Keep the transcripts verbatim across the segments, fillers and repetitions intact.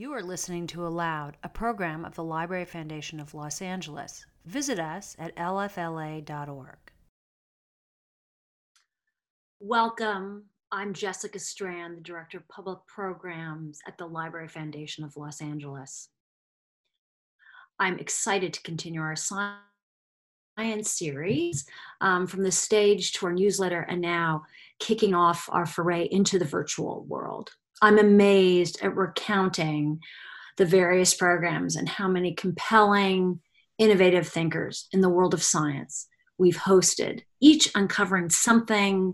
You are listening to Aloud, a program of the Library Foundation of Los Angeles. Visit us at L F L A dot org. Welcome. I'm Jessica Strand, the Director of Public Programs at the Library Foundation of Los Angeles. I'm excited to continue our science series um, from the stage to our newsletter and now kicking off our foray into the virtual world. I'm amazed at recounting the various programs and how many compelling, innovative thinkers in the world of science we've hosted, each uncovering something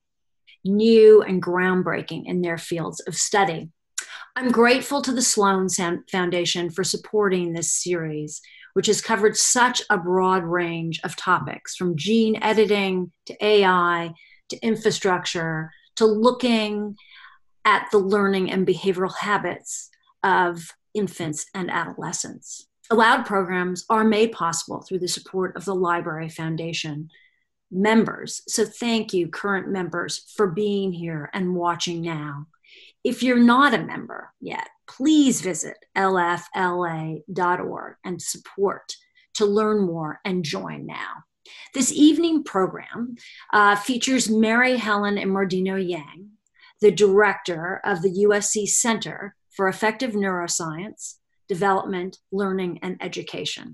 new and groundbreaking in their fields of study. I'm grateful to the Sloan Foundation for supporting this series, which has covered such a broad range of topics, from gene editing to A I to infrastructure to looking at the learning and behavioral habits of infants and adolescents. Aloud programs are made possible through the support of the Library Foundation members. So thank you, current members, for being here and watching now. If you're not a member yet, please visit L F L A dot org and support to learn more and join now. This evening program uh, features Mary Helen Immordino-Yang, the director of the U S C Center for Effective Neuroscience, Development, Learning, and Education.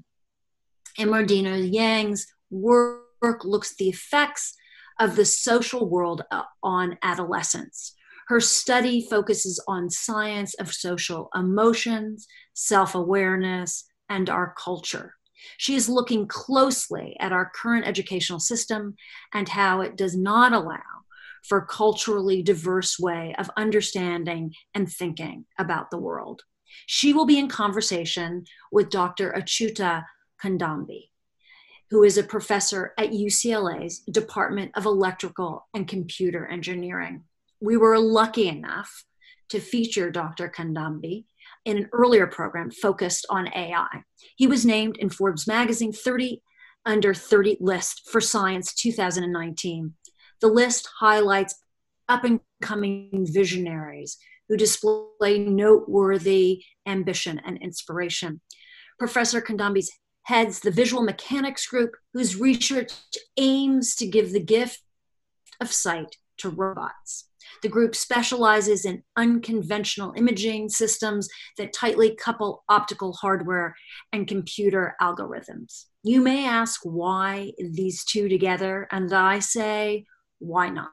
Immordino-Yang's work looks at the effects of the social world on adolescence. Her study focuses on science of social emotions, self-awareness, and our culture. She is looking closely at our current educational system and how it does not allow for a culturally diverse way of understanding and thinking about the world. She will be in conversation with Doctor Achyuta Kandambi, who is a professor at U C L A's Department of Electrical and Computer Engineering. We were lucky enough to feature Doctor Kandambi in an earlier program focused on A I. He was named in Forbes magazine thirty under thirty list for Science two thousand nineteen. The list highlights up-and-coming visionaries who display noteworthy ambition and inspiration. Professor Kandambi heads the Visual Mechanics Group, whose research aims to give the gift of sight to robots. The group specializes in unconventional imaging systems that tightly couple optical hardware and computer algorithms. You may ask why these two together, and I say, why not?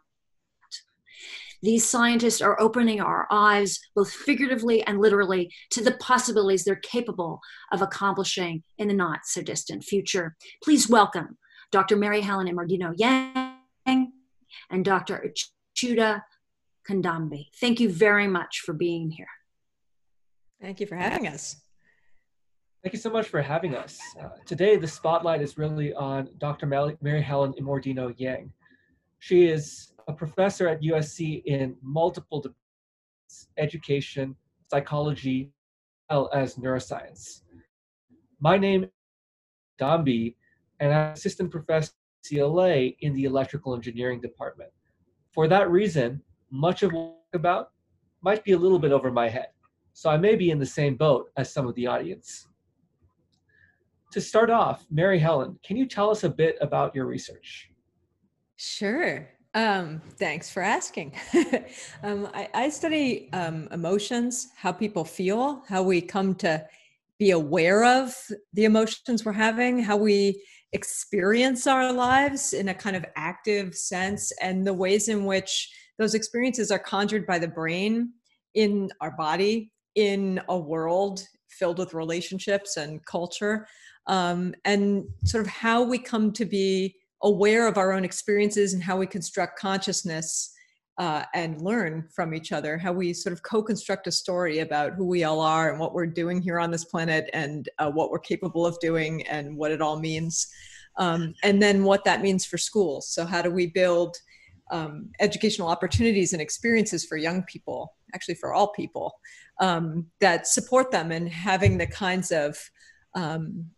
These scientists are opening our eyes, both figuratively and literally, to the possibilities they're capable of accomplishing in the not so distant future. Please welcome Doctor Mary Helen Immordino-Yang and Doctor Achyuta Kandambi. Thank you very much for being here. Thank you for having us. Thank you so much for having us. Uh, today, the spotlight is really on Doctor Mary Helen Immordino-Yang. She is a professor at U S C in multiple departments: education, psychology, as well as neuroscience. My name is Kandambi, and I'm assistant professor at U C L A in the electrical engineering department. For that reason, much of what I talk about might be a little bit over my head, so I may be in the same boat as some of the audience. To start off, Mary Helen, can you tell us a bit about your research? Sure. Um, thanks for asking. um, I, I study um, emotions, how people feel, how we come to be aware of the emotions we're having, how we experience our lives in a kind of active sense, and the ways in which those experiences are conjured by the brain in our body, in a world filled with relationships and culture, um, and sort of how we come to be aware of our own experiences and how we construct consciousness uh, and learn from each other, how we sort of co-construct a story about who we all are and what we're doing here on this planet and uh, what we're capable of doing and what it all means. Um, and then what that means for schools. So how do we build um, educational opportunities and experiences for young people, actually for all people, um, that support them in having the kinds of um,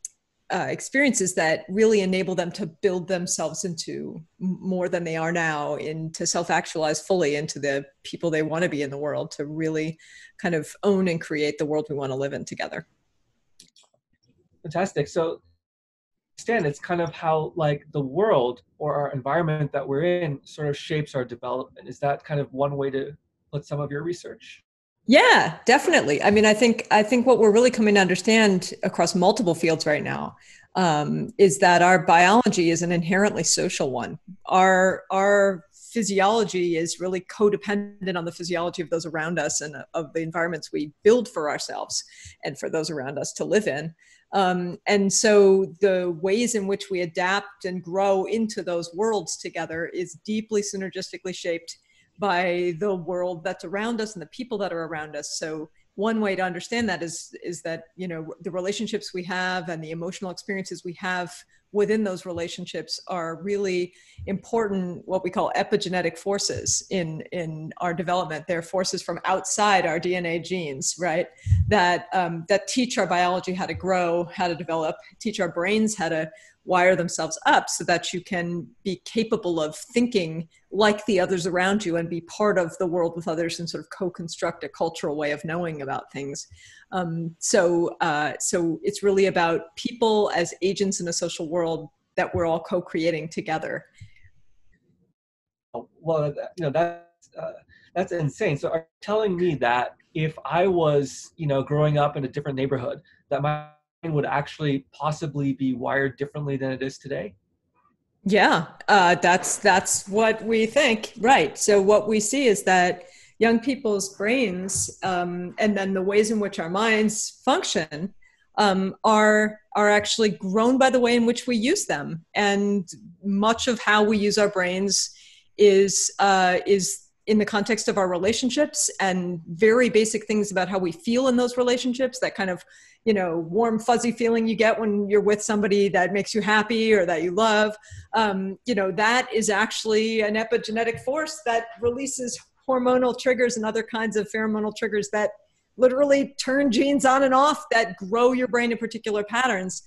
uh, experiences that really enable them to build themselves into more than they are now, into self-actualize fully into the people they want to be in the world, to really kind of own and create the world we want to live in together. Fantastic. So, understand it's kind of how like the world or our environment that we're in sort of shapes our development. Is that kind of one way to put some of your research? Yeah, definitely. I mean, I think I think what we're really coming to understand across multiple fields right now um, is that our biology is an inherently social one. Our our physiology is really codependent on the physiology of those around us and of the environments we build for ourselves and for those around us to live in. Um, and so the ways in which we adapt and grow into those worlds together is deeply synergistically shaped by the world that's around us and the people that are around us. So one way to understand that is, is that, you know, the relationships we have and the emotional experiences we have within those relationships are really important, what we call epigenetic forces in, in our development. They're forces from outside our D N A genes, right? That, um, that teach our biology how to grow, how to develop, teach our brains how to wire themselves up so that you can be capable of thinking like the others around you and be part of the world with others and sort of co-construct a cultural way of knowing about things. Um, so, uh, so it's really about people as agents in a social world that we're all co-creating together. Well, you know, that's, uh, that's insane. So are you telling me that if I was, you know, growing up in a different neighborhood, that my would actually possibly be wired differently than it is today? Yeah, uh, that's that's what we think, right? So what we see is that young people's brains um, and then the ways in which our minds function um, are are actually grown by the way in which we use them, and much of how we use our brains is uh, is in the context of our relationships, and very basic things about how we feel in those relationships, that kind of, you know, warm, fuzzy feeling you get when you're with somebody that makes you happy or that you love. Um, you know, that is actually an epigenetic force that releases hormonal triggers and other kinds of pheromonal triggers that literally turn genes on and off that grow your brain in particular patterns.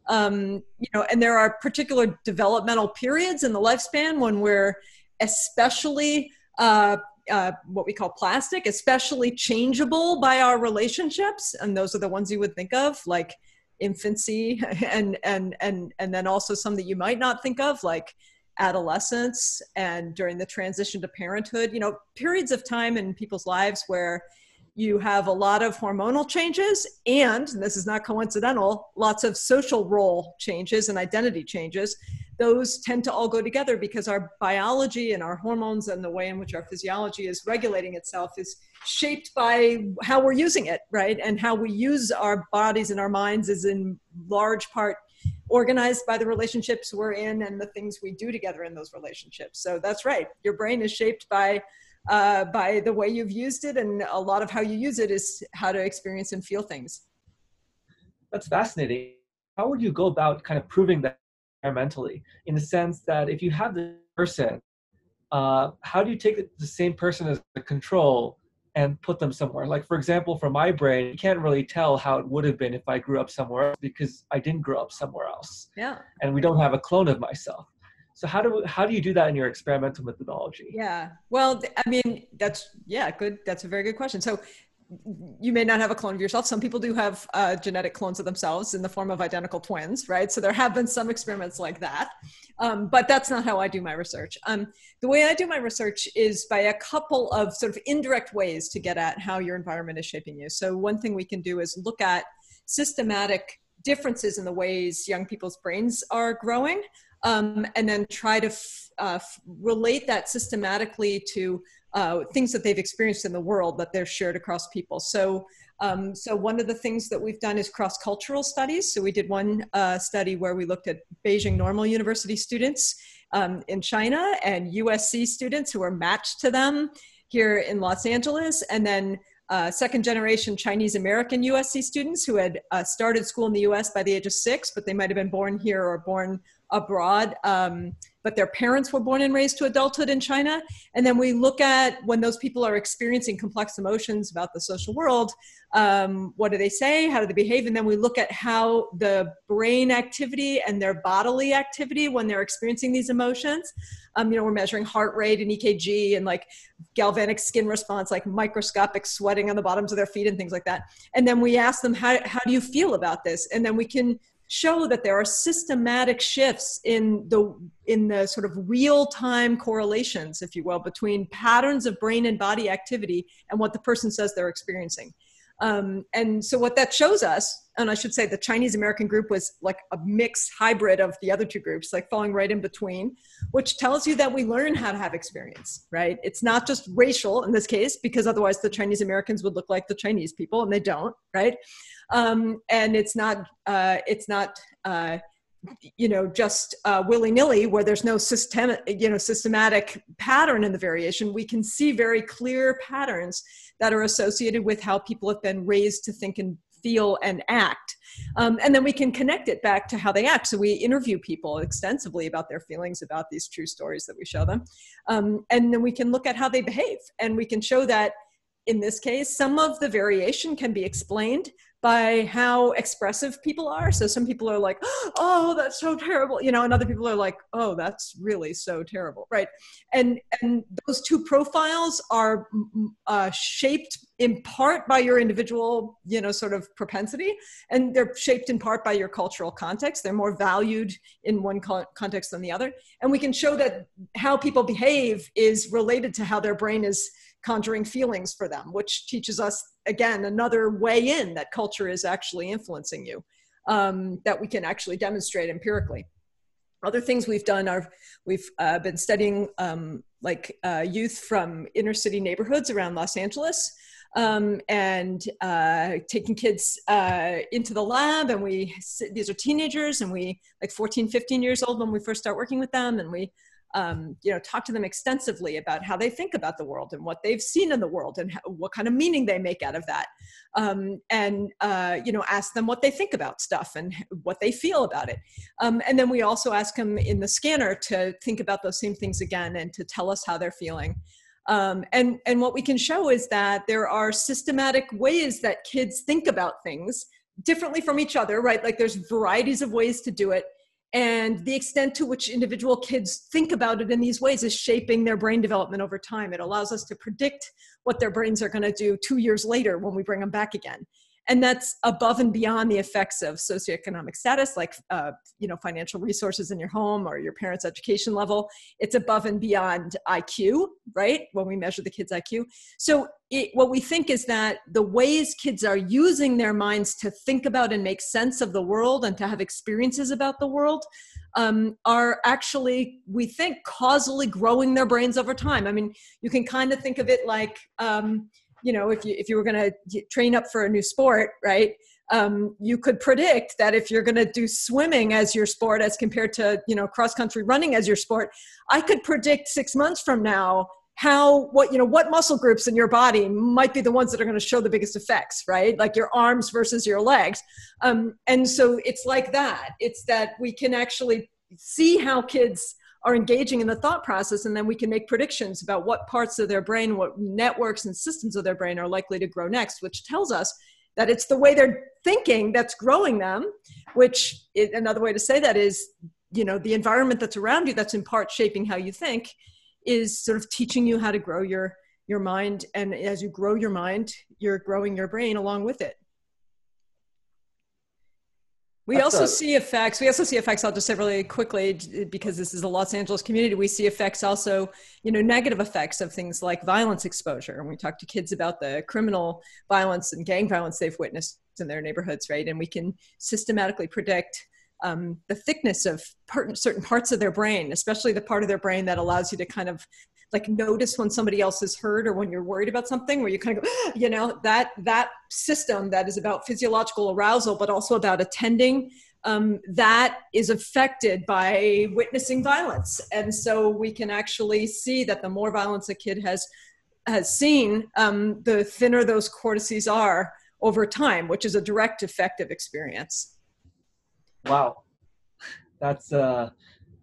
Um, you know, and there are particular developmental periods in the lifespan when we're especially Uh, uh, what we call plastic, especially changeable by our relationships, and those are the ones you would think of, like infancy, and and and and then also some that you might not think of, like adolescence, and during the transition to parenthood. You know, periods of time in people's lives where you have a lot of hormonal changes, and, and this is not coincidental, lots of social role changes and identity changes. Those tend to all go together because our biology and our hormones and the way in which our physiology is regulating itself is shaped by how we're using it, right? And how we use our bodies and our minds is in large part organized by the relationships we're in and the things we do together in those relationships. So that's right. Your brain is shaped by uh, by the way you've used it, and a lot of how you use it is how to experience and feel things. That's fascinating. How would you go about kind of proving that environmentally, in the sense that if you have the person, uh, how do you take the same person as the control and put them somewhere? Like, for example, for my brain, you can't really tell how it would have been if I grew up somewhere else because I didn't grow up somewhere else. Yeah. And we don't have a clone of myself. So how do how do you do that in your experimental methodology? Yeah. Well, I mean, that's, yeah, good. That's a very good question. So you may not have a clone of yourself. Some people do have uh, genetic clones of themselves in the form of identical twins, right? So there have been some experiments like that, um, but that's not how I do my research. Um, the way I do my research is by a couple of sort of indirect ways to get at how your environment is shaping you. So one thing we can do is look at systematic differences in the ways young people's brains are growing, um, and then try to f- uh, f- relate that systematically to Uh, things that they've experienced in the world that they're shared across people. So, um, so one of the things that we've done is cross-cultural studies. So we did one uh, study where we looked at Beijing Normal University students um, in China and U S C students who were matched to them here in Los Angeles, and then uh, second generation Chinese American U S C students who had uh, started school in the U S by the age of six, but they might have been born here or born abroad, um, but their parents were born and raised to adulthood in China. And then we look at when those people are experiencing complex emotions about the social world, um, what do they say? How do they behave? And then we look at how the brain activity and their bodily activity when they're experiencing these emotions. Um, you know, we're measuring heart rate and E K G and like galvanic skin response, like microscopic sweating on the bottoms of their feet and things like that. And then we ask them, how, how do you feel about this? And then we can show that there are systematic shifts in the in the sort of real-time correlations, if you will, between patterns of brain and body activity and what the person says they're experiencing. Um, and so what that shows us, and I should say the Chinese American group was like a mixed hybrid of the other two groups, like falling right in between, which tells you that we learn how to have experience, right? It's not just racial in this case, because otherwise the Chinese Americans would look like the Chinese people, and they don't, right? Um, and it's not, uh, it's not, uh, you know, just uh, willy-nilly where there's no system, you know, systematic pattern in the variation. We can see very clear patterns that are associated with how people have been raised to think and feel and act. Um, and then we can connect it back to how they act. So we interview people extensively about their feelings about these true stories that we show them. Um, and then we can look at how they behave. And we can show that in this case, some of the variation can be explained by how expressive people are. So some people are like, oh, that's so terrible, you know, and other people are like, oh, that's really so terrible, right? And and those two profiles are uh, shaped in part by your individual, you know, sort of propensity, and they're shaped in part by your cultural context. They're more valued in one co- context than the other. And we can show that how people behave is related to how their brain is conjuring feelings for them, which teaches us, again, another way in that culture is actually influencing you, um, that we can actually demonstrate empirically. Other things we've done are we've uh, been studying um, like uh, youth from inner city neighborhoods around Los Angeles, um, and uh, taking kids uh, into the lab, and we, these are teenagers, and we like fourteen, fifteen years old when we first start working with them, and we Um, you know, talk to them extensively about how they think about the world and what they've seen in the world and how, what kind of meaning they make out of that. Um, and, uh, you know, ask them what they think about stuff and what they feel about it. Um, and then we also ask them in the scanner to think about those same things again and to tell us how they're feeling. Um, and, and what we can show is that there are systematic ways that kids think about things differently from each other, right? Like there's varieties of ways to do it. And the extent to which individual kids think about it in these ways is shaping their brain development over time. It allows us to predict what their brains are going to do two years later when we bring them back again. And that's above and beyond the effects of socioeconomic status, like uh, you know, financial resources in your home or your parents' education level. It's above and beyond I Q, right? When we measure the kids' I Q. So it, what we think is that the ways kids are using their minds to think about and make sense of the world and to have experiences about the world um, are actually, we think, causally growing their brains over time. I mean, you can kind of think of it like, um, you know, if you if you were going to train up for a new sport, right? Um, you could predict that if you're going to do swimming as your sport as compared to, you know, cross country running as your sport, I could predict six months from now how, what, you know, what muscle groups in your body might be the ones that are going to show the biggest effects, right? Like your arms versus your legs. Um, and so it's like that. It's that we can actually see how kids are engaging in the thought process, and then we can make predictions about what parts of their brain, what networks and systems of their brain are likely to grow next, which tells us that it's the way they're thinking that's growing them, which is, another way to say that is, you know, the environment that's around you that's in part shaping how you think is sort of teaching you how to grow your, your mind. And as you grow your mind, you're growing your brain along with it. We That's also a, see effects. We also see effects. I'll just say really quickly, because this is a Los Angeles community. We see effects also, you know, negative effects of things like violence exposure. And we talk to kids about the criminal violence and gang violence they've witnessed in their neighborhoods, right? And we can systematically predict um, the thickness of part, certain parts of their brain, especially the part of their brain that allows you to kind of like notice when somebody else is hurt or when you're worried about something, where you kind of go, you know, that, that system that is about physiological arousal, but also about attending, um, that is affected by witnessing violence. And so we can actually see that the more violence a kid has, has seen, um, the thinner those cortices are over time, which is a direct effect of experience. Wow. That's uh,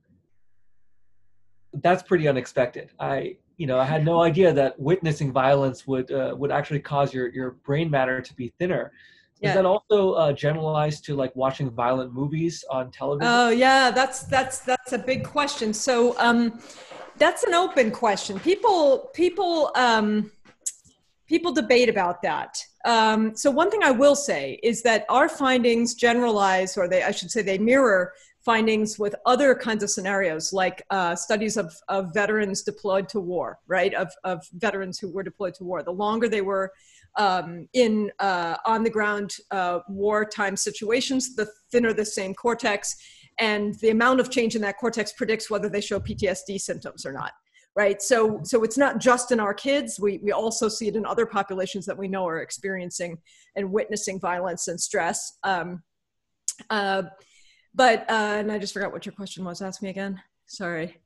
that's pretty unexpected. I, you know, I had no idea that witnessing violence would uh, would actually cause your your brain matter to be thinner. Does Yeah. that also uh, generalize to like watching violent movies on television? Oh yeah, that's that's that's a big question. So um, that's an open question. People people um, people debate about that. Um, so one thing I will say is that our findings generalize, or they I should say they mirror findings with other kinds of scenarios, like uh, studies of, of veterans deployed to war, right? Of, of veterans who were deployed to war. The longer they were um, in uh, on the ground uh, wartime situations, the thinner the same cortex, and the amount of change in that cortex predicts whether they show P T S D symptoms or not. Right. So, so it's not just in our kids. We, we also see it in other populations that we know are experiencing and witnessing violence and stress. Um, uh, but, uh, and I just forgot what your question was. Ask me again. Sorry.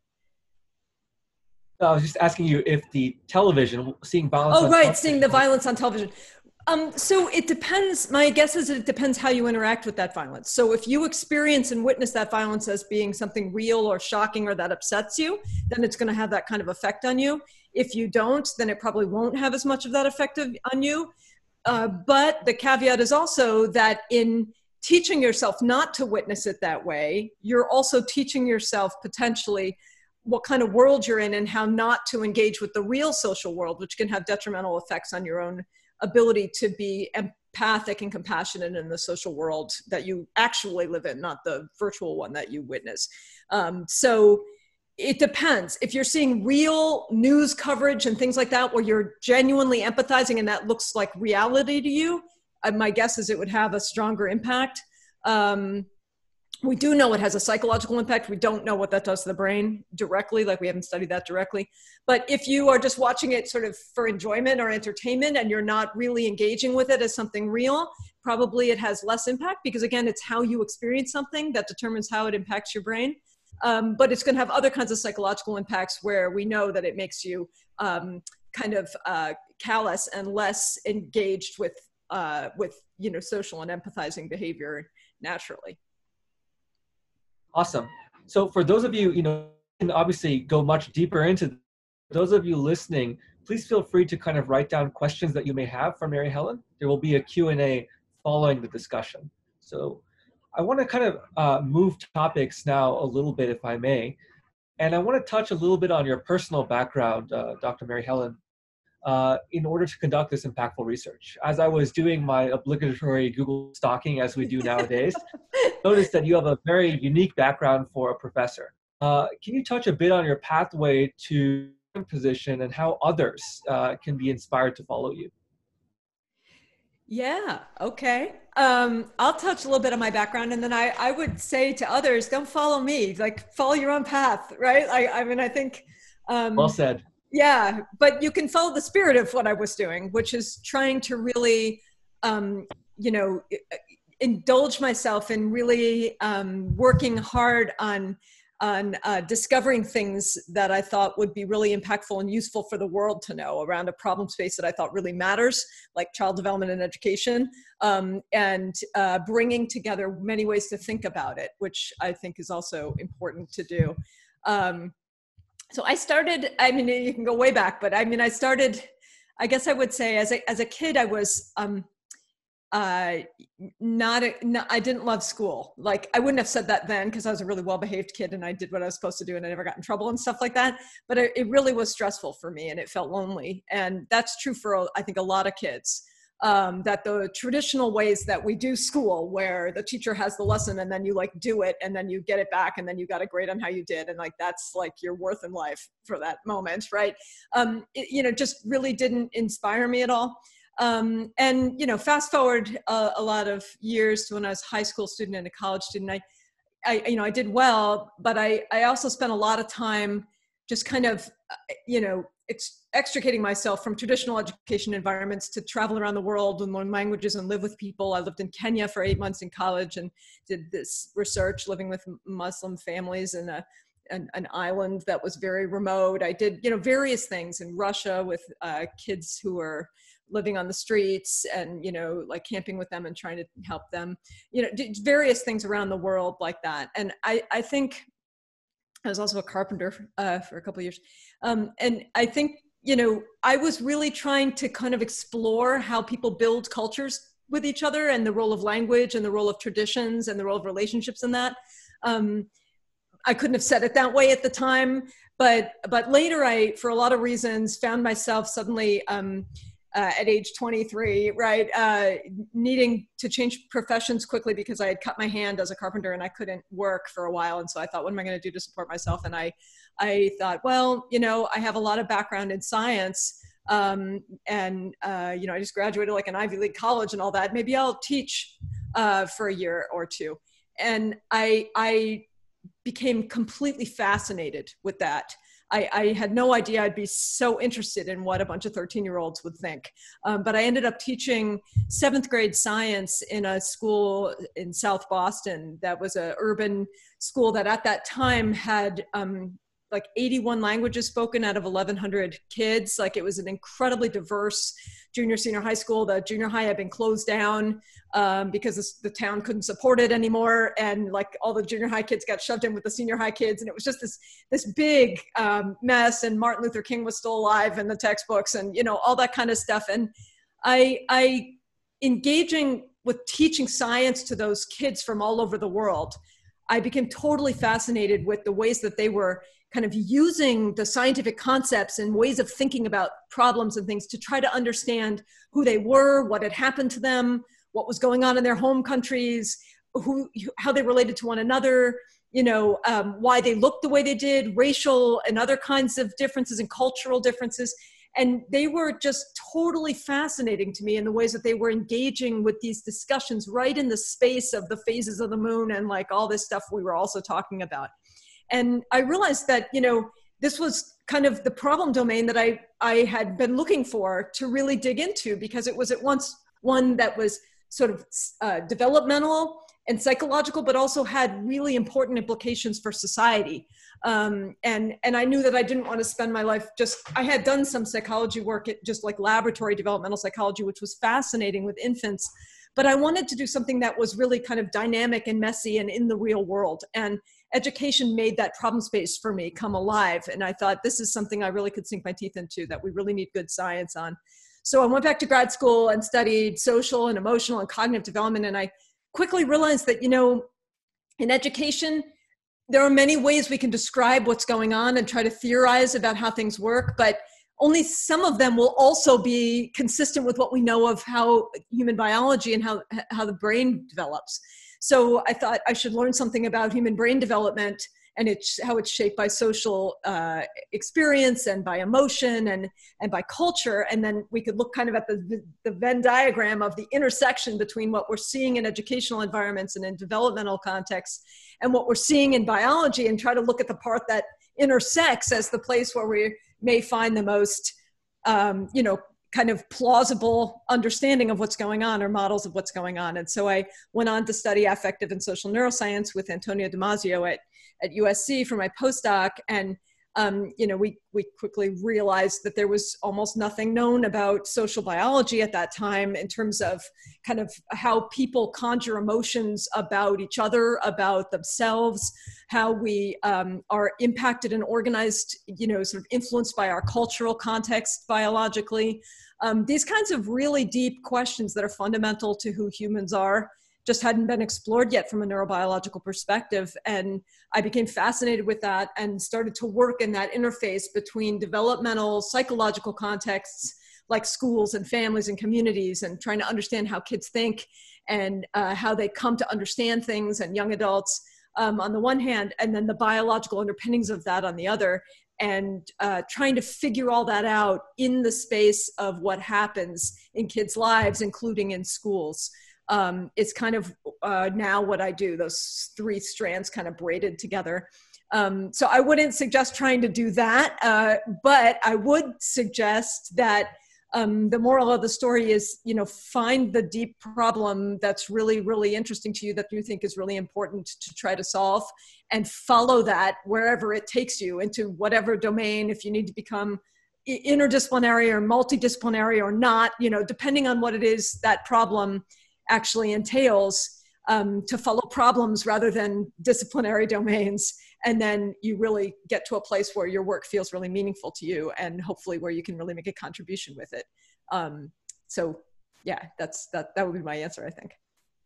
I was just asking you if the television, seeing violence. Oh, on right. television, Seeing the violence on television. Um, so it depends. My guess is it depends how you interact with that violence. So if you experience and witness that violence as being something real or shocking or that upsets you, then it's going to have that kind of effect on you. If you don't, then it probably won't have as much of that effect on you. Uh, but the caveat is also that in teaching yourself not to witness it that way, you're also teaching yourself potentially what kind of world you're in and how not to engage with the real social world, which can have detrimental effects on your own ability to be empathic and compassionate in the social world that you actually live in, not the virtual one that you witness. Um, so it depends. If you're seeing real news coverage and things like that, where you're genuinely empathizing and that looks like reality to you, uh, my guess is it would have a stronger impact. Um, We do know it has a psychological impact. We don't know what that does to the brain directly, like we haven't studied that directly. But if you are just watching it sort of for enjoyment or entertainment and you're not really engaging with it as something real, probably it has less impact because, again, it's how you experience something that determines how it impacts your brain. Um, but it's going to have other kinds of psychological impacts where we know that it makes you um, kind of uh, callous and less engaged with, uh, with you know, social and empathizing behavior naturally. Awesome. So for those of you, you know, can obviously go much deeper into those of you listening, please feel free to kind of write down questions that you may have for Mary Helen. There will be a Q and A following the discussion. So I want to kind of uh, move topics now a little bit, if I may. And I want to touch a little bit on your personal background, uh, Doctor Mary Helen, uh, in order to conduct this impactful research. As I was doing my obligatory Google stalking, as we do nowadays, noticed that you have a very unique background for a professor. Uh, can you touch a bit on your pathway to position and how others uh, can be inspired to follow you? Yeah, okay. Um, I'll touch a little bit on my background, and then I, I would say to others, don't follow me, like follow your own path, right? I, I mean, I think... Um, well said. Yeah, but you can follow the spirit of what I was doing, which is trying to really, um, you know, indulge myself in really um, working hard on on uh, discovering things that I thought would be really impactful and useful for the world to know around a problem space that I thought really matters, like child development and education, um, and uh, bringing together many ways to think about it, which I think is also important to do. Um, so I started, I mean, you can go way back, but I mean, I started, I guess I would say as a, as a kid, I was, um, uh, not, a, not, I didn't love school. Like I wouldn't have said that then because I was a really well-behaved kid and I did what I was supposed to do and I never got in trouble and stuff like that. But it, it really was stressful for me and it felt lonely. And that's true for, I think, a lot of kids. Um, that the traditional ways that we do school, where the teacher has the lesson and then you like do it and then you get it back and then you got a grade on how you did. And like, that's like your worth in life for that moment, right? Um, it, you know, just really didn't inspire me at all. Um, and, you know, fast forward a, a lot of years to when I was a high school student and a college student, I, I, you know, I did well, but I, I also spent a lot of time just kind of, you know, ex- extricating myself from traditional education environments to travel around the world and learn languages and live with people. I lived in Kenya for eight months in college and did this research living with Muslim families in a, an, an island that was very remote. I did, you know, various things in Russia with uh, kids who were living on the streets and, you know, like camping with them and trying to help them, you know, various things around the world like that. And I, I think I was also a carpenter uh, for a couple of years. Um, and I think, you know, I was really trying to kind of explore how people build cultures with each other and the role of language and the role of traditions and the role of relationships in that. Um, I couldn't have said it that way at the time, but, but later I, for a lot of reasons, found myself suddenly um, uh, at age twenty-three, right, uh, needing to change professions quickly because I had cut my hand as a carpenter and I couldn't work for a while. And so I thought, what am I going to do to support myself? And I, I thought, well, you know, I have a lot of background in science, um, and, uh, you know, I just graduated like an Ivy League college and all that. Maybe I'll teach uh, for a year or two. And I, I became completely fascinated with that. I, I had no idea I'd be so interested in what a bunch of thirteen year olds would think. Um, but I ended up teaching seventh grade science in a school in South Boston that was an urban school that at that time had um, like eighty-one languages spoken out of eleven hundred kids. Like it was an incredibly diverse junior, senior high school. The junior high had been closed down um, because this, the town couldn't support it anymore. And like all the junior high kids got shoved in with the senior high kids. And it was just this, this big um, mess. And Martin Luther King was still alive in the textbooks and, you know, all that kind of stuff. And I, I engaging with teaching science to those kids from all over the world, I became totally fascinated with the ways that they were kind of using the scientific concepts and ways of thinking about problems and things to try to understand who they were, what had happened to them, what was going on in their home countries, who, how they related to one another, you know, um, why they looked the way they did, racial and other kinds of differences and cultural differences. And they were just totally fascinating to me in the ways that they were engaging with these discussions right in the space of the phases of the moon and like all this stuff we were also talking about. And I realized that, you know, this was kind of the problem domain that I, I had been looking for to really dig into, because it was at once one that was sort of uh, developmental and psychological, but also had really important implications for society. Um, and, and I knew that I didn't want to spend my life just, I had done some psychology work at just like laboratory developmental psychology, which was fascinating with infants, but I wanted to do something that was really kind of dynamic and messy and in the real world. And education made that problem space for me come alive. And I thought, this is something I really could sink my teeth into, that we really need good science on. So I went back to grad school and studied social and emotional and cognitive development. And I quickly realized that, you know, in education, there are many ways we can describe what's going on and try to theorize about how things work, but only some of them will also be consistent with what we know of how human biology and how, how the brain develops. So I thought I should learn something about human brain development and it's how it's shaped by social uh, experience and by emotion and, and by culture. And then we could look kind of at the, the Venn diagram of the intersection between what we're seeing in educational environments and in developmental contexts and what we're seeing in biology, and try to look at the part that intersects as the place where we may find the most, um, you know, kind of plausible understanding of what's going on or models of what's going on. And so I went on to study affective and social neuroscience with Antonio Damasio at, at U S C for my postdoc. And, um, you know, we, we quickly realized that there was almost nothing known about social biology at that time in terms of kind of how people conjure emotions about each other, about themselves, how we um, are impacted and organized, you know, sort of influenced by our cultural context biologically. Um, these kinds of really deep questions that are fundamental to who humans are just hadn't been explored yet from a neurobiological perspective. And I became fascinated with that and started to work in that interface between developmental psychological contexts like schools and families and communities, and trying to understand how kids think and uh, how they come to understand things, and young adults um, on the one hand, and then the biological underpinnings of that on the other, and uh, trying to figure all that out in the space of what happens in kids' lives, including in schools. Um, it's kind of uh, now what I do, those three strands kind of braided together. Um, so I wouldn't suggest trying to do that, uh, but I would suggest that um, the moral of the story is, you know, find the deep problem that's really, really interesting to you, that you think is really important to try to solve, and follow that wherever it takes you, into whatever domain. If you need to become interdisciplinary or multidisciplinary or not, you know, depending on what it is that problem actually entails, um, to follow problems rather than disciplinary domains. And then you really get to a place where your work feels really meaningful to you, and hopefully where you can really make a contribution with it. Um, so yeah, that's, that, that would be my answer, I think.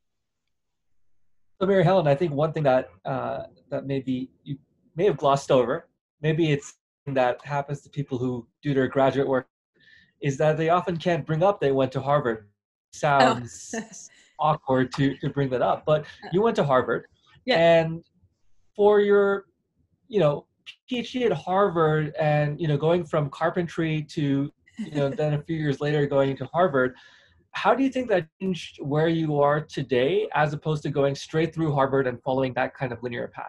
So Mary Helen, I think one thing that, uh, that maybe you may have glossed over, maybe it's that happens to people who do their graduate work, is that they often can't bring up they went to Harvard. Sounds Oh. awkward to, to bring that up, but you went to Harvard. Yeah. And for your, you know, PhD at Harvard, and, you know, going from carpentry to, you know, then a few years later going to Harvard, how do you think that changed where you are today, as opposed to going straight through Harvard and following that kind of linear path?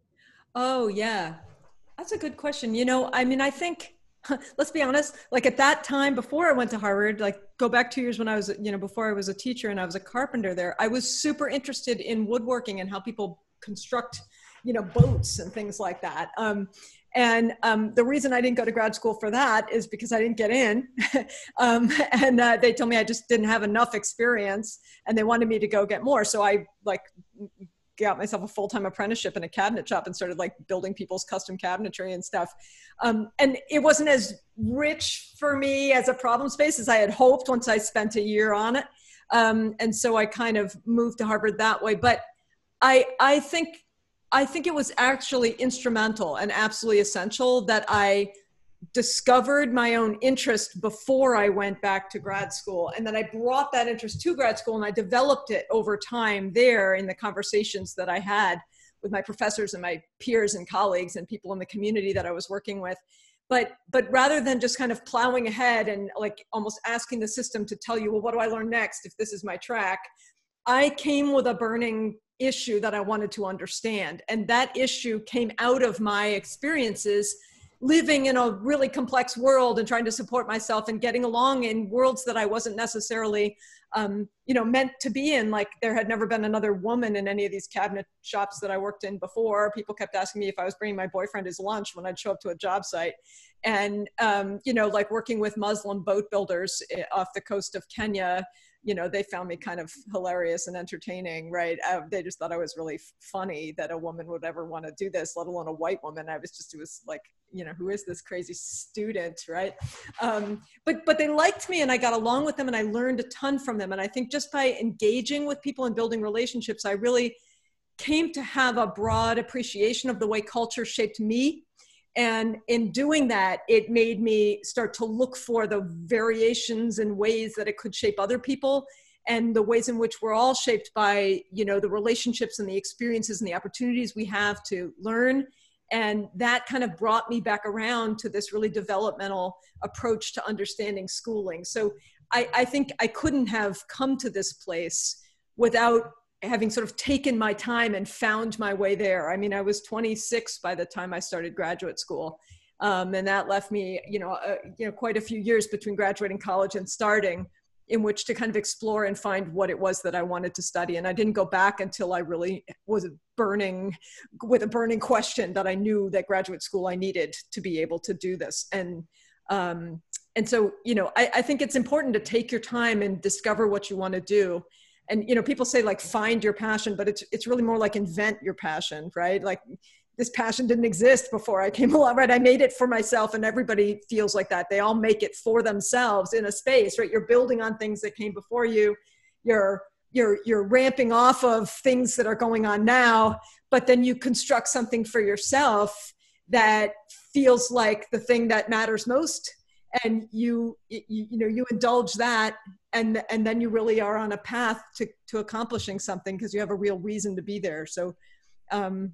Oh, yeah. That's a good question. You know, I mean, I think, let's be honest, like at that time before I went to Harvard, like go back two years when I was, you know, before I was a teacher and I was a carpenter there, I was super interested in woodworking and how people construct, you know, boats and things like that. Um, and um, the reason I didn't go to grad school for that is because I didn't get in. um, and uh, they told me I just didn't have enough experience, and they wanted me to go get more. So I like got myself a full-time apprenticeship in a cabinet shop and started like building people's custom cabinetry and stuff. Um, and it wasn't as rich for me as a problem space as I had hoped once I spent a year on it. Um, and so I kind of moved to Harvard that way. But I, I think, I think it was actually instrumental and absolutely essential that I discovered my own interest before I went back to grad school. And then I brought that interest to grad school, and I developed it over time there in the conversations that I had with my professors and my peers and colleagues and people in the community that I was working with. But, but rather than just kind of plowing ahead and like almost asking the system to tell you, well, what do I learn next if this is my track? I came with a burning issue that I wanted to understand. And that issue came out of my experiences living in a really complex world and trying to support myself and getting along in worlds that I wasn't necessarily, um, you know, meant to be in. Like there had never been another woman in any of these cabinet shops that I worked in before. People kept asking me if I was bringing my boyfriend his lunch when I'd show up to a job site. And, um, you know, like working with Muslim boat builders off the coast of Kenya, you know, they found me kind of hilarious and entertaining, right? Uh, they just thought I was really funny that a woman would ever want to do this, let alone a white woman. I was just, it was like, you know, who is this crazy student, right? Um, but, but they liked me and I got along with them and I learned a ton from them. And I think just by engaging with people and building relationships, I really came to have a broad appreciation of the way culture shaped me. And in doing that, it made me start to look for the variations and ways that it could shape other people, and the ways in which we're all shaped by, you know, the relationships and the experiences and the opportunities we have to learn. And that kind of brought me back around to this really developmental approach to understanding schooling. So I, I think I couldn't have come to this place without having sort of taken my time and found my way there. I mean, I was twenty-six by the time I started graduate school. Um, and that left me, you know, uh, you know, quite a few years between graduating college and starting, in which to kind of explore and find what it was that I wanted to study. And I didn't go back until I really was burning with a burning question that I knew that graduate school I needed to be able to do this. And, um, and so, you know, I, I think it's important to take your time and discover what you want to do. And, you know, people say like, find your passion, but it's, it's really more like invent your passion, right? Like this passion didn't exist before I came along, right? I made it for myself, and everybody feels like that. They all make it for themselves in a space, right? You're building on things that came before you. You're, you're, you're ramping off of things that are going on now, but then you construct something for yourself that feels like the thing that matters most. And you, you, you know, you indulge that, and, and then you really are on a path to, to accomplishing something because you have a real reason to be there. So um,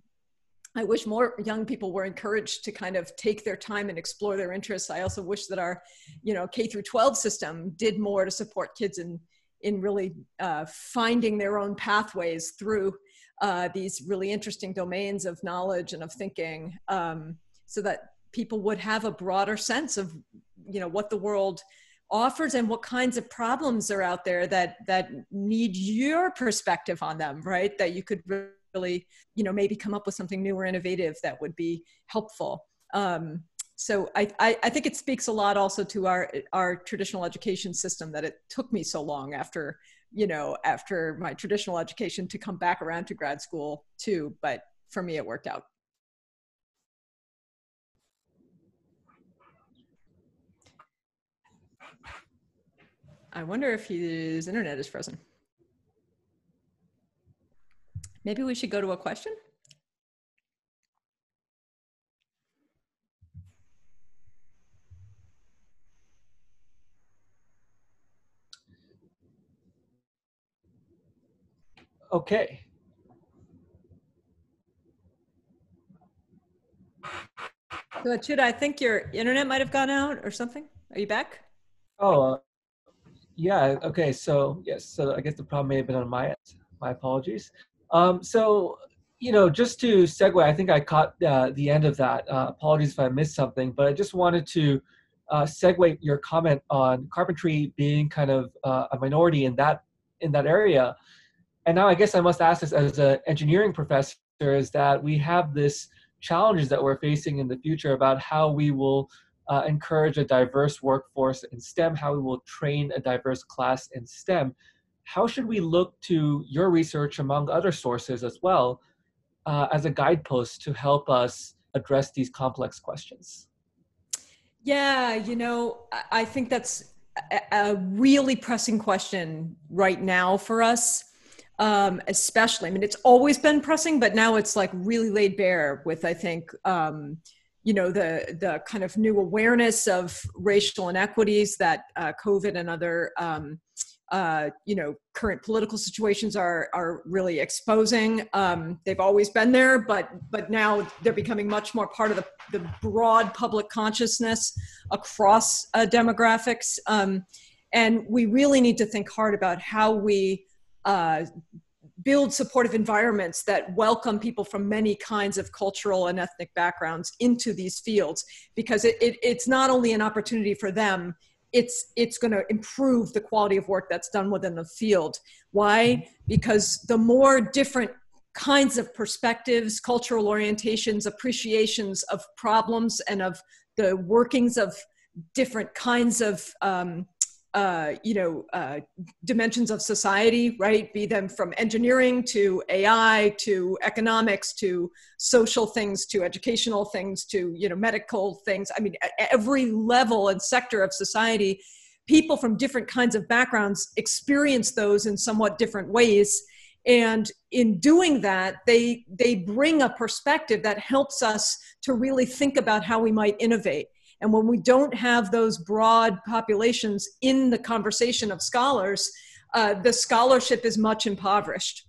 I wish more young people were encouraged to kind of take their time and explore their interests. I also wish that our, you know, K through twelve system did more to support kids in, in really uh, finding their own pathways through uh, these really interesting domains of knowledge and of thinking, um, so that people would have a broader sense of, you know, what the world offers and what kinds of problems are out there that, that need your perspective on them, right? That you could really, you know, maybe come up with something new or innovative that would be helpful. Um, so I, I, I think it speaks a lot also to our, our traditional education system, that it took me so long after, you know, after my traditional education to come back around to grad school too. But for me, it worked out. I wonder if his internet is frozen. Maybe we should go to a question. Okay. So Achyuta, I think your internet might have gone out or something. Are you back? Oh, uh, yeah. Okay. So yes. So I guess the problem may have been on my end. My apologies. Um, so you know, just to segue, I think I caught uh, the end of that. Uh, apologies if I missed something, but I just wanted to uh, segue your comment on carpentry being kind of uh, a minority in that in that area. And now I guess I must ask this as an engineering professor: is that we have this challenges that we're facing in the future about how we will uh, encourage a diverse workforce in STEM, how we will train a diverse class in STEM. How should we look to your research, among other sources as well, uh, as a guidepost to help us address these complex questions? Yeah, you know, I I think that's a, a really pressing question right now for us. Um, especially, I mean, it's always been pressing, but now it's like really laid bare with, I think, um, you know, the the kind of new awareness of racial inequities that uh, COVID and other, um, uh, you know, current political situations are are really exposing. Um, they've always been there, but but now they're becoming much more part of the, the broad public consciousness across uh, demographics. Um, and we really need to think hard about how we uh, build supportive environments that welcome people from many kinds of cultural and ethnic backgrounds into these fields, because it, it, it's not only an opportunity for them, it's, it's going to improve the quality of work that's done within the field. Why? Because the more different kinds of perspectives, cultural orientations, appreciations of problems and of the workings of different kinds of um, Uh, you know, uh, dimensions of society, right? Be them from engineering to A I to economics to social things to educational things to, you know, medical things. I mean, every level and sector of society, people from different kinds of backgrounds experience those in somewhat different ways. And in doing that, they, they bring a perspective that helps us to really think about how we might innovate. And when we don't have those broad populations in the conversation of scholars, uh, the scholarship is much impoverished.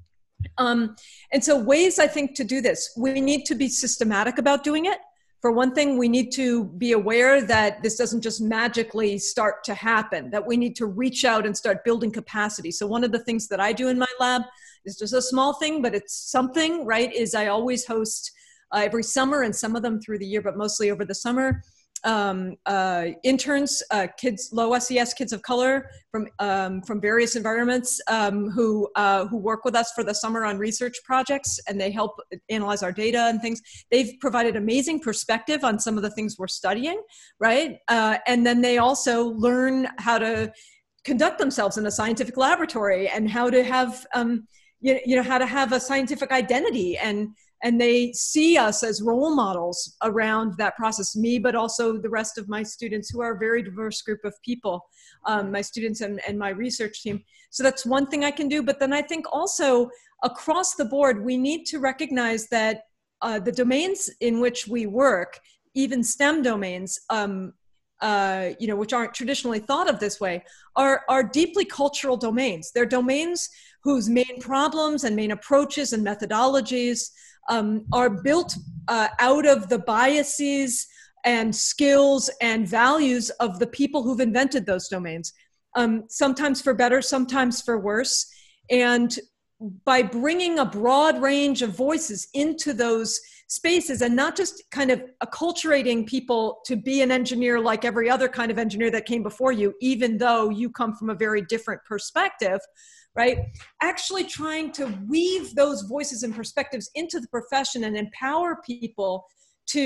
Um, and so ways, I think, to do this, we need to be systematic about doing it. For one thing, we need to be aware that this doesn't just magically start to happen, that we need to reach out and start building capacity. So one of the things that I do in my lab is just a small thing, but it's something, right, is I always host uh, every summer, and some of them through the year, but mostly over the summer, Um, uh, interns, uh, kids, low S E S kids of color from um, from various environments um, who uh, who work with us for the summer on research projects, and they help analyze our data and things. They've provided amazing perspective on some of the things we're studying, right? Uh, and then they also learn how to conduct themselves in a scientific laboratory and how to have um, you, you know how to have a scientific identity, and And they see us as role models around that process, me, but also the rest of my students, who are a very diverse group of people, um, my students and, and my research team. So that's one thing I can do. But then I think also across the board, we need to recognize that uh, the domains in which we work, even STEM domains, um, uh, you know, which aren't traditionally thought of this way, are, are deeply cultural domains. They're domains whose main problems and main approaches and methodologies Um, are built uh, out of the biases and skills and values of the people who've invented those domains, um, sometimes for better, sometimes for worse. And by bringing a broad range of voices into those spaces, and not just kind of acculturating people to be an engineer like every other kind of engineer that came before you, even though you come from a very different perspective, right? Actually trying to weave those voices and perspectives into the profession and empower people to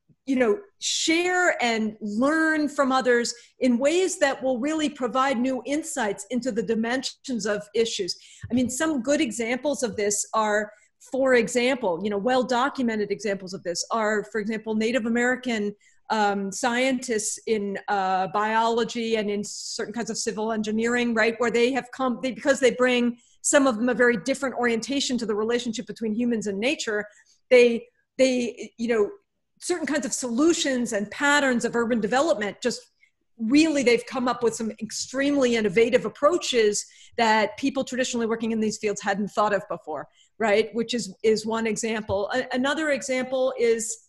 you know, share and learn from others in ways that will really provide new insights into the dimensions of issues. I mean, some good examples of this are, for example, you know, well-documented examples of this are, for example, Native American um, scientists in uh, biology and in certain kinds of civil engineering, right? Where they have come, they, because they bring, some of them, a very different orientation to the relationship between humans and nature, they, they, you know, certain kinds of solutions and patterns of urban development, just really, they've come up with some extremely innovative approaches that people traditionally working in these fields hadn't thought of before, right? Which is, is one example. A- another example is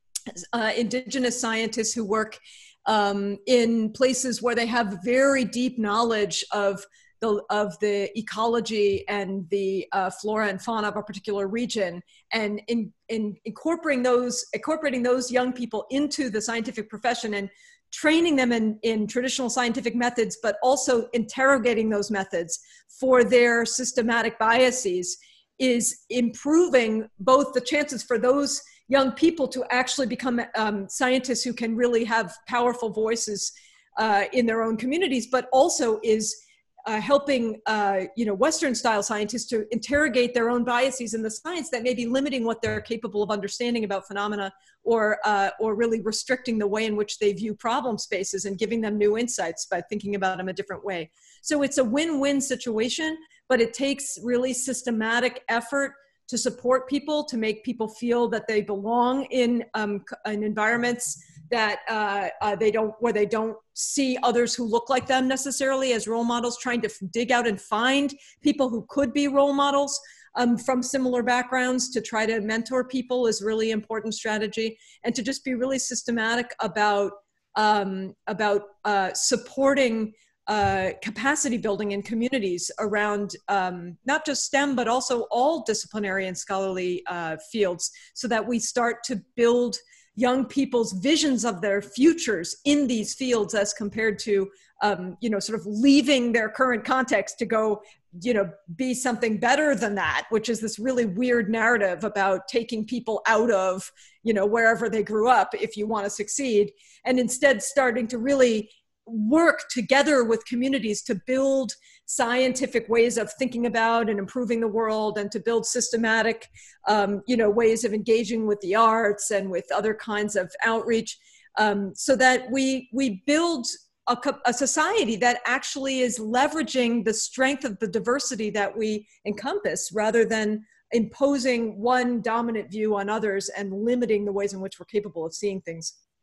uh, indigenous scientists who work um, in places where they have very deep knowledge of The, of the ecology and the uh, flora and fauna of a particular region, and in, in incorporating those incorporating those young people into the scientific profession and training them in, in traditional scientific methods, but also interrogating those methods for their systematic biases, is improving both the chances for those young people to actually become um, scientists who can really have powerful voices uh, in their own communities, but also is Uh, helping, uh, you know, Western-style scientists to interrogate their own biases in the science that may be limiting what they're capable of understanding about phenomena, or uh, or really restricting the way in which they view problem spaces and giving them new insights by thinking about them a different way. So it's a win-win situation, but it takes really systematic effort to support people, to make people feel that they belong in, um, in environments that uh, uh, they don't, where they don't see others who look like them necessarily as role models, trying to dig out and find people who could be role models um, from similar backgrounds to try to mentor people is really important strategy, and to just be really systematic about, um, about uh, supporting uh, capacity building in communities around um, not just STEM, but also all disciplinary and scholarly uh, fields, so that we start to build young people's visions of their futures in these fields, as compared to, um, you know, sort of leaving their current context to go, you know, be something better than that, which is this really weird narrative about taking people out of, you know, wherever they grew up if you want to succeed, and instead starting to really work together with communities to build scientific ways of thinking about and improving the world, and to build systematic, um, you know, ways of engaging with the arts and with other kinds of outreach, um, so that we we build a, a society that actually is leveraging the strength of the diversity that we encompass, rather than imposing one dominant view on others and limiting the ways in which we're capable of seeing things.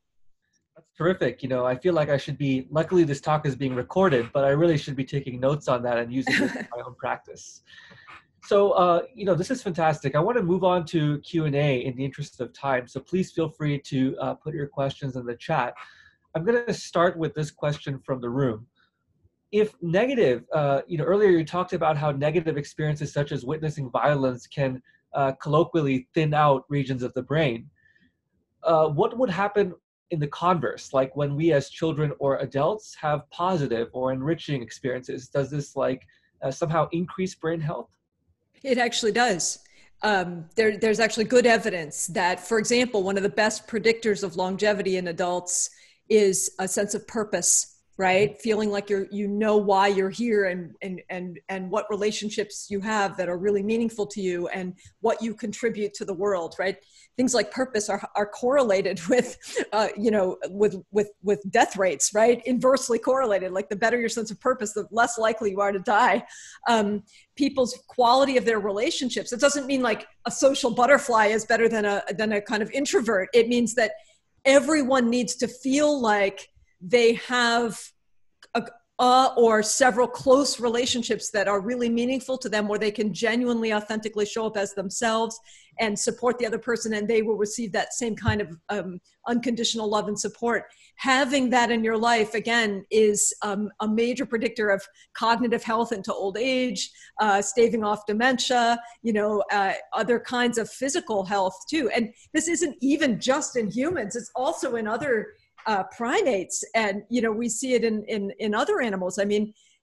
That's terrific. You know, I feel like I should be, luckily this talk is being recorded, but I really should be taking notes on that and using this in my own practice. So, uh, you know, this is fantastic. I want to move on to Q and A in the interest of time. So please feel free to uh, put your questions in the chat. I'm going to start with this question from the room. If negative, uh, you know, earlier you talked about how negative experiences such as witnessing violence can uh, colloquially thin out regions of the brain. Uh, what would happen in the converse, like when we as children or adults have positive or enriching experiences? Does this like uh, somehow increase brain health? It actually does. Um, there, there's actually good evidence that, for example, one of the best predictors of longevity in adults is a sense of purpose, right? Feeling like you're, you know why you're here, and, and, and, and what relationships you have that are really meaningful to you, and what you contribute to the world, right? Things like purpose are, are correlated with, uh, you know, with, with, with death rates, right? Inversely correlated. Like the better your sense of purpose, the less likely you are to die. Um, people's quality of their relationships. It doesn't mean like a social butterfly is better than a, than a kind of introvert. It means that everyone needs to feel like they have a, uh, or several close relationships that are really meaningful to them, where they can genuinely, authentically show up as themselves and support the other person, and they will receive that same kind of um, unconditional love and support. Having that in your life, again, is um, a major predictor of cognitive health into old age, uh, staving off dementia, you know, uh, other kinds of physical health too. And this isn't even just in humans, it's also in other Uh, primates, and you know, we see it in, in in other animals. I mean,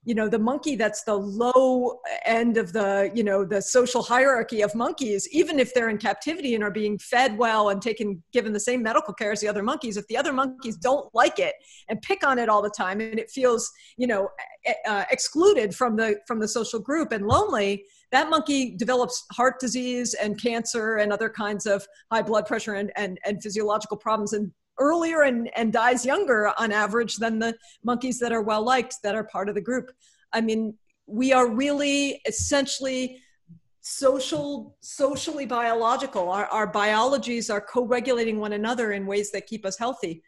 you know, the monkey that's the low end of the, you know, the social hierarchy of monkeys, even if they're in captivity and are being fed well and taken, given the same medical care as the other monkeys, if the other monkeys don't like it and pick on it all the time and it feels, you know, uh, excluded from the, from the social group and lonely, that monkey develops heart disease and cancer and other kinds of high blood pressure and, and, and physiological problems, and earlier and, and dies younger on average than the monkeys that are well liked, that are part of the group. I mean, we are really essentially social, socially biological. Our, our biologies are co-regulating one another in ways that keep us healthy.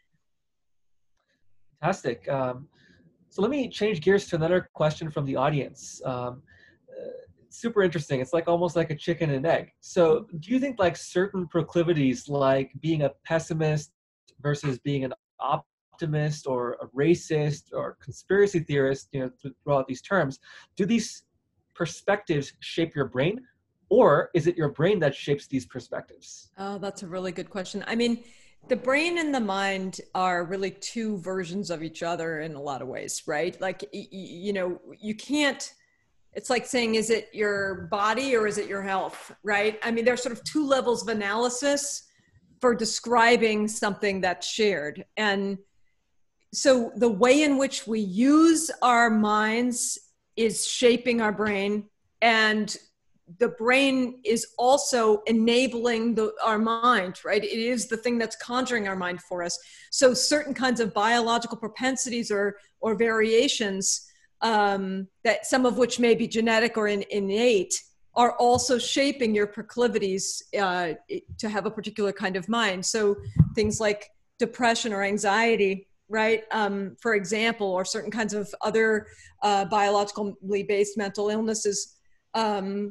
Fantastic. Um, so let me change gears to another question from the audience. Um, uh, super interesting. It's like almost like a chicken and egg. So do you think like certain proclivities, like being a pessimist versus being an optimist or a racist or conspiracy theorist, you know, throughout these terms, do these perspectives shape your brain, or is it your brain that shapes these perspectives? Oh, that's a really good question. I mean, the brain and the mind are really two versions of each other in a lot of ways, right? Like, you know, you can't, it's like saying, is it your body or is it your health, right? I mean, there's sort of two levels of analysis for describing something that's shared. And so the way in which we use our minds is shaping our brain, and the brain is also enabling the, our mind, right? It is the thing that's conjuring our mind for us. So certain kinds of biological propensities or, or variations, um, that some of which may be genetic or in, innate, are also shaping your proclivities uh, to have a particular kind of mind. So things like depression or anxiety, right? Um, for example, or certain kinds of other uh, biologically based mental illnesses um,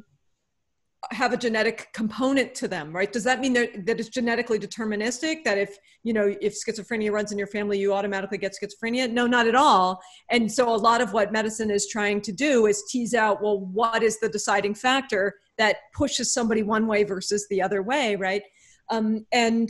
have a genetic component to them, right? Does that mean that, that it's genetically deterministic, that if, you know, if schizophrenia runs in your family, you automatically get schizophrenia? No, not at all. And so a lot of what medicine is trying to do is tease out, well, what is the deciding factor that pushes somebody one way versus the other way, right? Um, and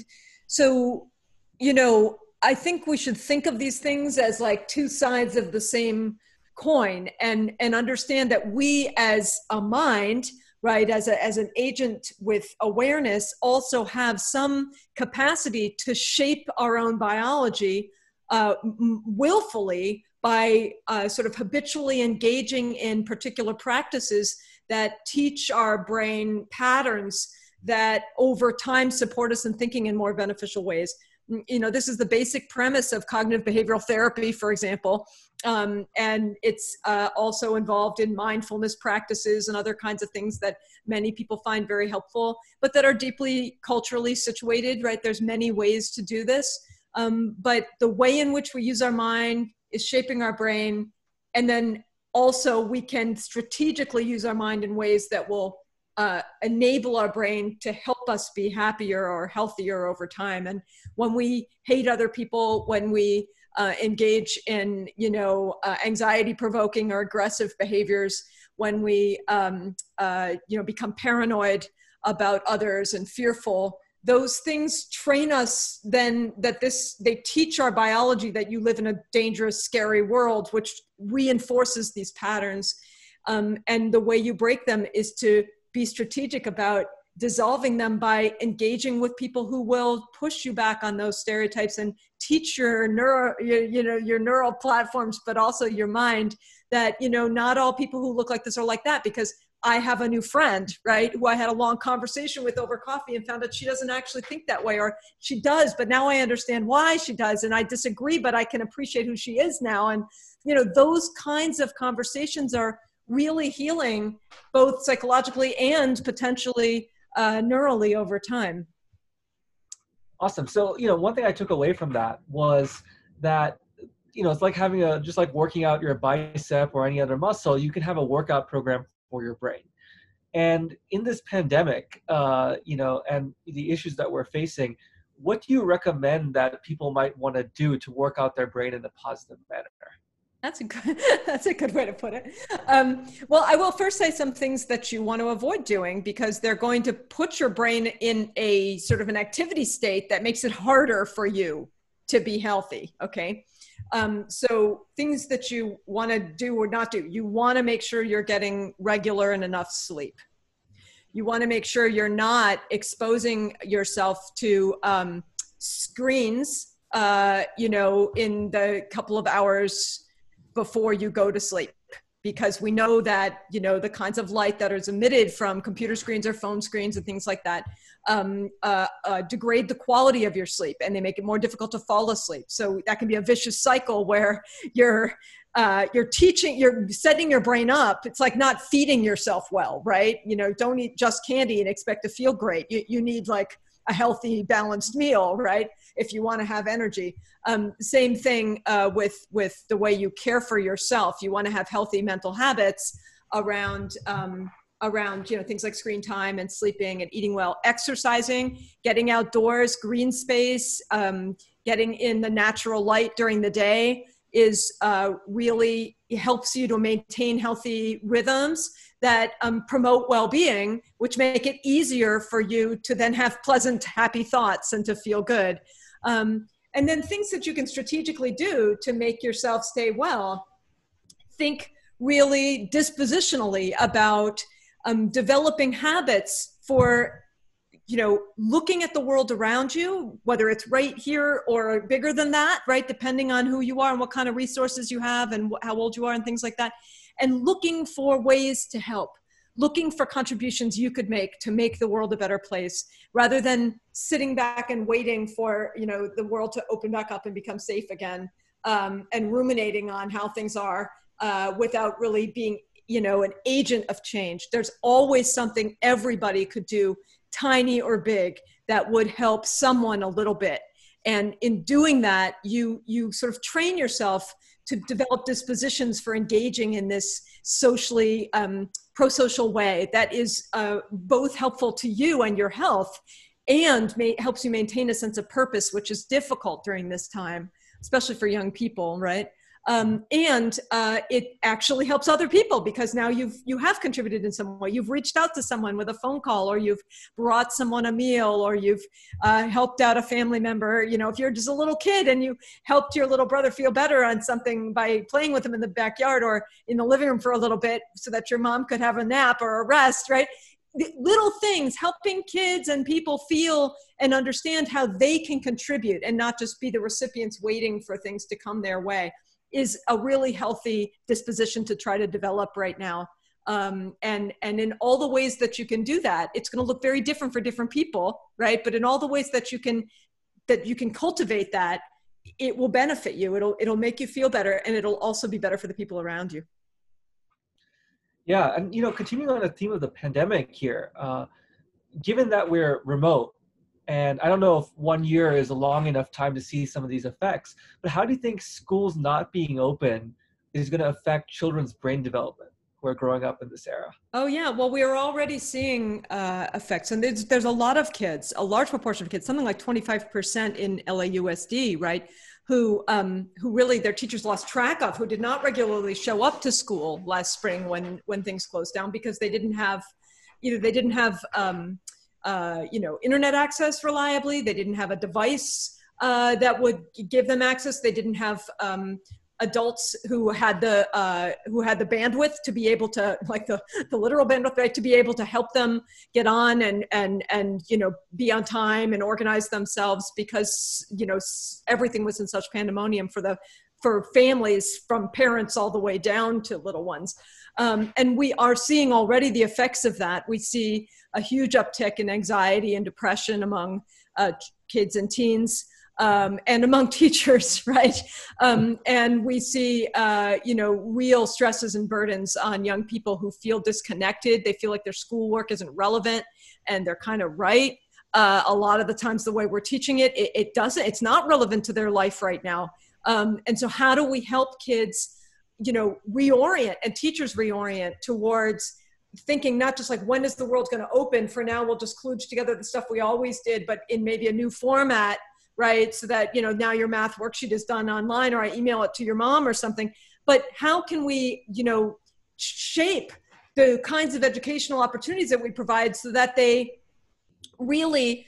so, you know, I think we should think of these things as like two sides of the same coin, and, and understand that we as a mind, right, as, a, as an agent with awareness, also have some capacity to shape our own biology uh, willfully by uh, sort of habitually engaging in particular practices that teach our brain patterns that over time support us in thinking in more beneficial ways. You know, this is the basic premise of cognitive behavioral therapy, for example. Um, and it's uh, also involved in mindfulness practices and other kinds of things that many people find very helpful, but that are deeply culturally situated, right? There's many ways to do this. Um, but the way in which we use our mind is shaping our brain. And then also we can strategically use our mind in ways that will Uh, enable our brain to help us be happier or healthier over time. And when we hate other people, when we uh, engage in, you know, uh, anxiety-provoking or aggressive behaviors, when we, um, uh, you know, become paranoid about others and fearful, those things train us then that this, they teach our biology that you live in a dangerous, scary world, which reinforces these patterns. Um, and the way you break them is to be strategic about dissolving them by engaging with people who will push you back on those stereotypes and teach your neuro, your, you know, your neural platforms, but also your mind that, you know, not all people who look like this are like that, because I have a new friend, right, who I had a long conversation with over coffee and found out she doesn't actually think that way, or she does, but now I understand why she does. And I disagree, but I can appreciate who she is now. And, you know, those kinds of conversations are really healing, both psychologically and potentially uh, neurally over time. Awesome. So, you know, one thing I took away from that was that, you know, it's like having a, just like working out your bicep or any other muscle, you can have a workout program for your brain. And in this pandemic, uh, you know, and the issues that we're facing, what do you recommend that people might want to do to work out their brain in a positive manner? That's a good, that's a good way to put it. Um, well, I will first say some things that you want to avoid doing, because they're going to put your brain in a sort of an activity state that makes it harder for you to be healthy. Okay. Um, so things that you want to do or not do, you want to make sure you're getting regular and enough sleep. You want to make sure you're not exposing yourself to um, screens, uh, you know, in the couple of hours before you go to sleep, because we know that, you know, the kinds of light that is emitted from computer screens or phone screens and things like that um, uh, uh, degrade the quality of your sleep, and they make it more difficult to fall asleep. So that can be a vicious cycle where you're uh, you're teaching, you're setting your brain up. It's like not feeding yourself well, right? You know, don't eat just candy and expect to feel great. You, you need like a healthy, balanced meal, right? If you want to have energy. Um, same thing uh, with, with the way you care for yourself. You want to have healthy mental habits around, um, around, you know, things like screen time and sleeping and eating well, exercising, getting outdoors, green space, um, getting in the natural light during the day is uh, really helps you to maintain healthy rhythms that um, promote well-being, which make it easier for you to then have pleasant, happy thoughts and to feel good. Um, and then things that you can strategically do to make yourself stay well. Think really dispositionally about um, developing habits for, you know, looking at the world around you, whether it's right here or bigger than that, right? Depending on who you are and what kind of resources you have and wh- how old you are and things like that. And looking for ways to help, looking for contributions you could make to make the world a better place, rather than sitting back and waiting for, you know, the world to open back up and become safe again, um, and ruminating on how things are uh, without really being, you know, an agent of change. There's always something everybody could do, tiny or big, that would help someone a little bit. And in doing that, you you sort of train yourself to develop dispositions for engaging in this socially um, pro-social way that is uh, both helpful to you and your health, and may, helps you maintain a sense of purpose, which is difficult during this time, especially for young people, right? Um, and uh, it actually helps other people, because now you've you have contributed in some way. You've reached out to someone with a phone call, or you've brought someone a meal, or you've uh, helped out a family member. You know, if you're just a little kid and you helped your little brother feel better on something by playing with him in the backyard or in the living room for a little bit so that your mom could have a nap or a rest, right? Little things, helping kids and people feel and understand how they can contribute and not just be the recipients waiting for things to come their way, is a really healthy disposition to try to develop right now. Um, and, and in all the ways that you can do that, it's going to look very different for different people, right? But in all the ways that you can, that you can cultivate that, it will benefit you. It'll, it'll make you feel better, and it'll also be better for the people around you. Yeah, and you know, continuing on the theme of the pandemic here, uh, given that we're remote, and I don't know if one year is a long enough time to see some of these effects, but how do you think schools not being open is going to affect children's brain development who are growing up in this era? Oh yeah, well, we are already seeing uh, effects, and there's, there's a lot of kids, a large proportion of kids, something like twenty-five percent in L A U S D, right? Who, um, who really their teachers lost track of, who did not regularly show up to school last spring when, when things closed down, because they didn't have, either they didn't have, um, uh, you know, internet access reliably, they didn't have a device uh, that would give them access, they didn't have um, adults who had the uh, who had the bandwidth to be able to, like the, the literal bandwidth, right, to be able to help them get on and and and you know, be on time and organize themselves, because, you know, everything was in such pandemonium for the for families, from parents all the way down to little ones. Um, and we are seeing already the effects of that. We see a huge uptick in anxiety and depression among uh, kids and teens. Um, and among teachers, right? Um, and we see, uh, you know, real stresses and burdens on young people who feel disconnected. They feel like their schoolwork isn't relevant, and they're kind of right. Uh, a lot of the times the way we're teaching it, it, it doesn't, it's not relevant to their life right now. Um, and so how do we help kids, you know, reorient, and teachers reorient towards thinking not just like, when is the world going to open? For now, we'll just kludge together the stuff we always did, but in maybe a new format, right? So that, you know, now your math worksheet is done online, or I email it to your mom or something. But how can we, you know, shape the kinds of educational opportunities that we provide so that they really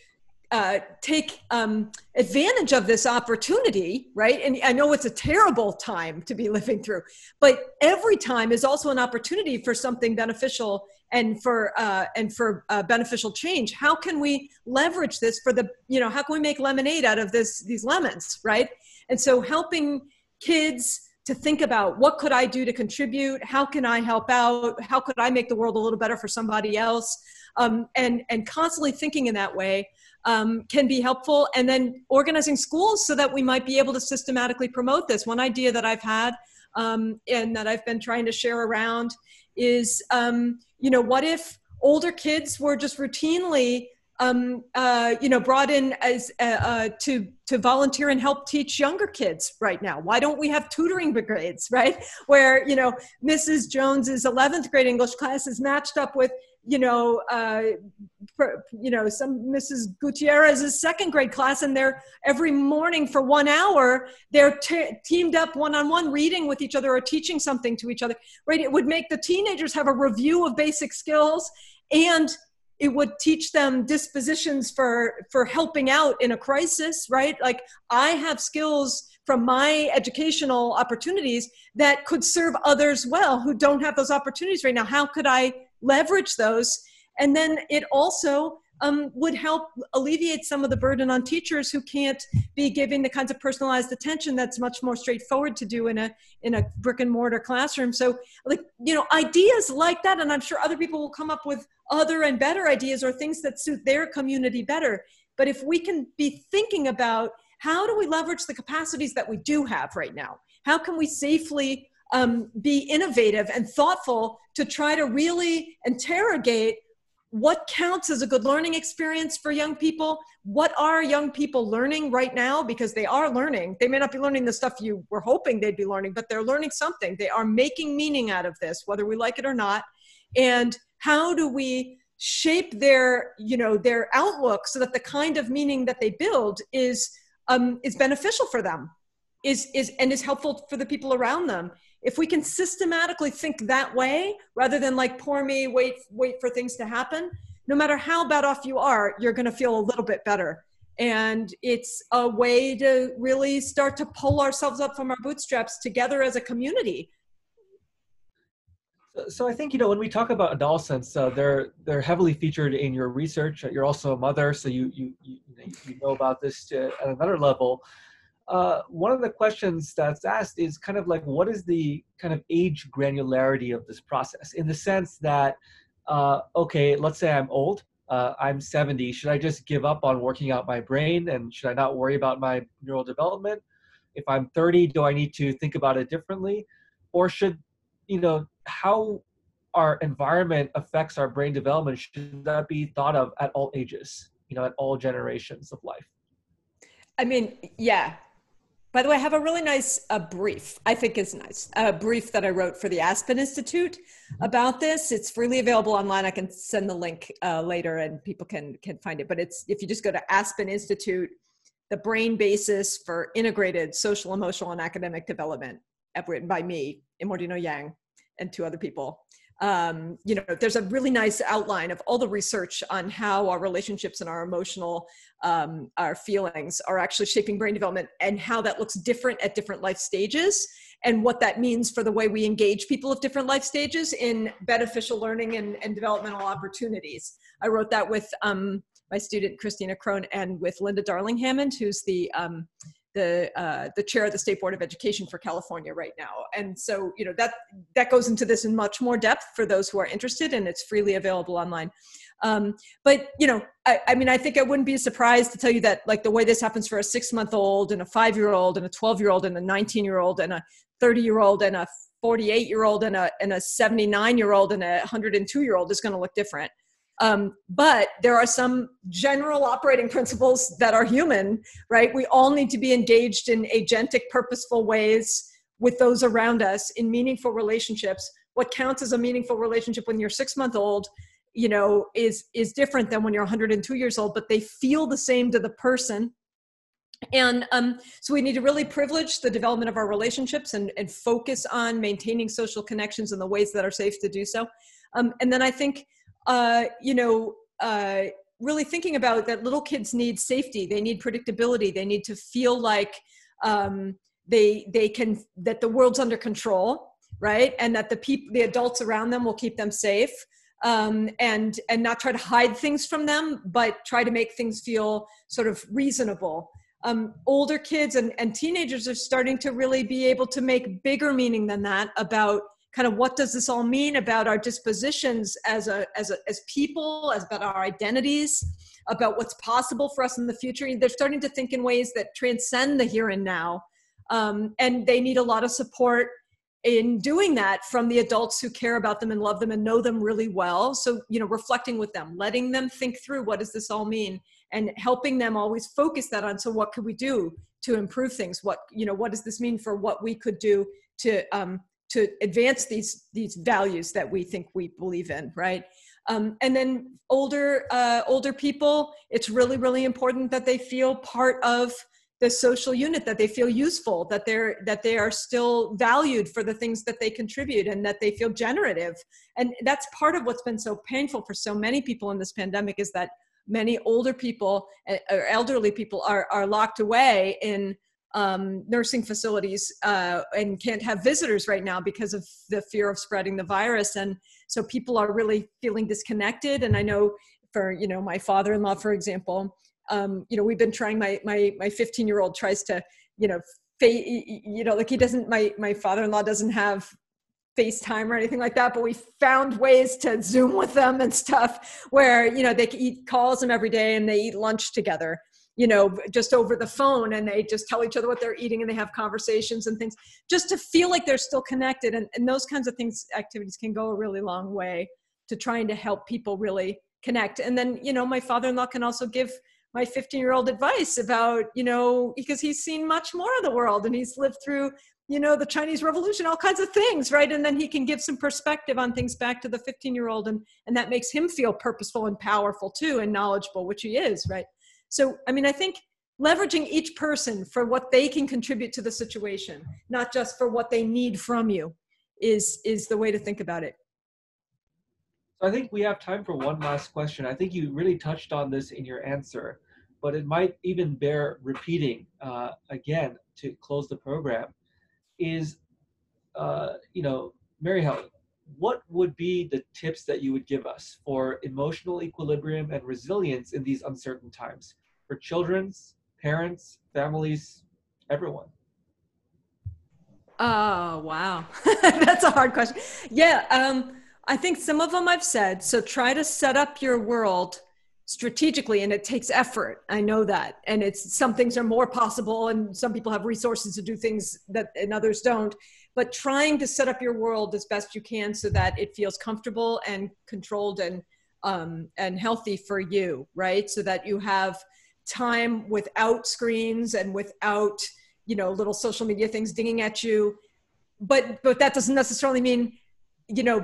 uh, take um, advantage of this opportunity, right? And I know it's a terrible time to be living through, but every time is also an opportunity for something beneficial and for uh, and for uh, beneficial change. How can we leverage this for the, you know, how can we make lemonade out of this, these lemons, right? And so helping kids to think about, what could I do to contribute? How can I help out? How could I make the world a little better for somebody else? Um, and, and constantly thinking in that way um, can be helpful. And then organizing schools so that we might be able to systematically promote this. One idea that I've had um, and that I've been trying to share around is, um, you know, what if older kids were just routinely Um, uh, you know, brought in as uh, uh, to to volunteer and help teach younger kids right now? Why don't we have tutoring brigades, right? Where, you know, Missus Jones's eleventh grade English class is matched up with, you know, uh, per, you know, some Missus Gutierrez's second grade class, and they're every morning for one hour they're teamed up one on one, reading with each other or teaching something to each other, right? It would make the teenagers have a review of basic skills, and it would teach them dispositions for, for helping out in a crisis, right? Like, I have skills from my educational opportunities that could serve others well who don't have those opportunities right now. How could I leverage those? And then it also um, would help alleviate some of the burden on teachers who can't be giving the kinds of personalized attention that's much more straightforward to do in a, in a brick and mortar classroom. So, like, you know, ideas like that, and I'm sure other people will come up with other and better ideas or things that suit their community better. But if we can be thinking about, how do we leverage the capacities that we do have right now? How can we safely um, be innovative and thoughtful to try to really interrogate what counts as a good learning experience for young people? What are young people learning right now? Because they are learning. They may not be learning the stuff you were hoping they'd be learning, but they're learning something. They are making meaning out of this, whether we like it or not. And how do we shape their, you know, their outlook so that the kind of meaning that they build is, um, is beneficial for them, is, is, and is helpful for the people around them? If we can systematically think that way, rather than like, poor me, wait, wait for things to happen, no matter how bad off you are, you're going to feel a little bit better. And it's a way to really start to pull ourselves up from our bootstraps together as a community. So, so I think, you know, when we talk about adolescents, uh, they're they're heavily featured in your research. You're also a mother, so you you you, you know about this to, at another level. Uh, one of the questions that's asked is kind of like, what is the kind of age granularity of this process? In the sense that, uh, okay, let's say I'm old, uh, I'm seventy. Should I just give up on working out my brain, and should I not worry about my neural development? If I'm thirty, do I need to think about it differently? Or should, you know, how our environment affects our brain development, should that be thought of at all ages, you know, at all generations of life? I mean, yeah. By the way, I have a really nice uh, brief, I think is nice, a brief that I wrote for the Aspen Institute about this. It's freely available online. I can send the link uh, later and people can, can find it. But it's, if you just go to Aspen Institute, the brain basis for integrated social, emotional, and academic development, written by me, Imordino Yang, and two other people. Um, you know, there's a really nice outline of all the research on how our relationships and our emotional, um, our feelings are actually shaping brain development, and how that looks different at different life stages, and what that means for the way we engage people of different life stages in beneficial learning and, and developmental opportunities. I wrote that with um, my student, Christina Krohn, and with Linda Darling Hammond, who's the um, the uh, the chair of the State Board of Education for California right now. And so, you know, that that goes into this in much more depth for those who are interested, and it's freely available online. Um, but, you know, I, I mean, I think I wouldn't be surprised to tell you that, like, the way this happens for a six-month-old and a five-year-old and a twelve-year-old and a nineteen-year-old and a thirty-year-old and a forty-eight-year-old and a and a seventy-nine-year-old and a one hundred two-year-old is going to look different. Um, but there are some general operating principles that are human, right? We all need to be engaged in agentic, purposeful ways with those around us in meaningful relationships. What counts as a meaningful relationship when you're six months old, you know, is, is different than when you're one hundred two years old, but they feel the same to the person. And um, so we need to really privilege the development of our relationships and, and focus on maintaining social connections in the ways that are safe to do so. Um, and then I think, Uh, you know, uh, really thinking about that little kids need safety. They need predictability. They need to feel like um, they, they can, that the world's under control, right? And that the people, the adults around them will keep them safe. Um, and, and not try to hide things from them, but try to make things feel sort of reasonable. Um, older kids and, and teenagers are starting to really be able to make bigger meaning than that about kind of what does this all mean about our dispositions as a, as a, as people, as about our identities, about what's possible for us in the future. They're starting to think in ways that transcend the here and now. Um, and they need a lot of support in doing that from the adults who care about them and love them and know them really well. So, you know, reflecting with them, letting them think through what does this all mean, and helping them always focus that on, so what could we do to improve things? What, you know, what does this mean for what we could do to, um, to advance these, these values that we think we believe in, right? Um, and then older, uh, older people, it's really, really important that they feel part of the social unit, that they feel useful, that they're, that they are still valued for the things that they contribute, and that they feel generative. And that's part of what's been so painful for so many people in this pandemic, is that many older people or elderly people are, are locked away in um, nursing facilities uh, and can't have visitors right now because of the fear of spreading the virus. And so people are really feeling disconnected. And I know for, you know, my father-in-law, for example, Um, you know, we've been trying, my, my, my fifteen year old tries to, you know, fa- you know, like he doesn't, my, my father-in-law doesn't have FaceTime or anything like that, but we found ways to Zoom with them and stuff where, you know, they eat, calls them every day and they eat lunch together, you know, just over the phone, and they just tell each other what they're eating and they have conversations and things just to feel like they're still connected. And, and those kinds of things, activities can go a really long way to trying to help people really connect. And then, you know, my father-in-law can also give my fifteen year old advice about, you know, because he's seen much more of the world and he's lived through, you know, the Chinese Revolution, all kinds of things, right? And then he can give some perspective on things back to the fifteen year old, and, and that makes him feel purposeful and powerful too, and knowledgeable, which he is, right? So, I mean, I think leveraging each person for what they can contribute to the situation, not just for what they need from you, is, is the way to think about it. So I think we have time for one last question. I think you really touched on this in your answer, but it might even bear repeating uh, again to close the program. Is, uh, you know, Mary Helen, what would be the tips that you would give us for emotional equilibrium and resilience in these uncertain times for children, parents, families, everyone? Oh, wow. That's a hard question. Yeah. Um, I think some of them I've said. So try to set up your world strategically, and it takes effort. I know that. And it's, some things are more possible and some people have resources to do things that and others don't, but trying to set up your world as best you can so that it feels comfortable and controlled and, um, and healthy for you, right? So that you have time without screens and without, you know, little social media things dinging at you. But, but that doesn't necessarily mean, you know,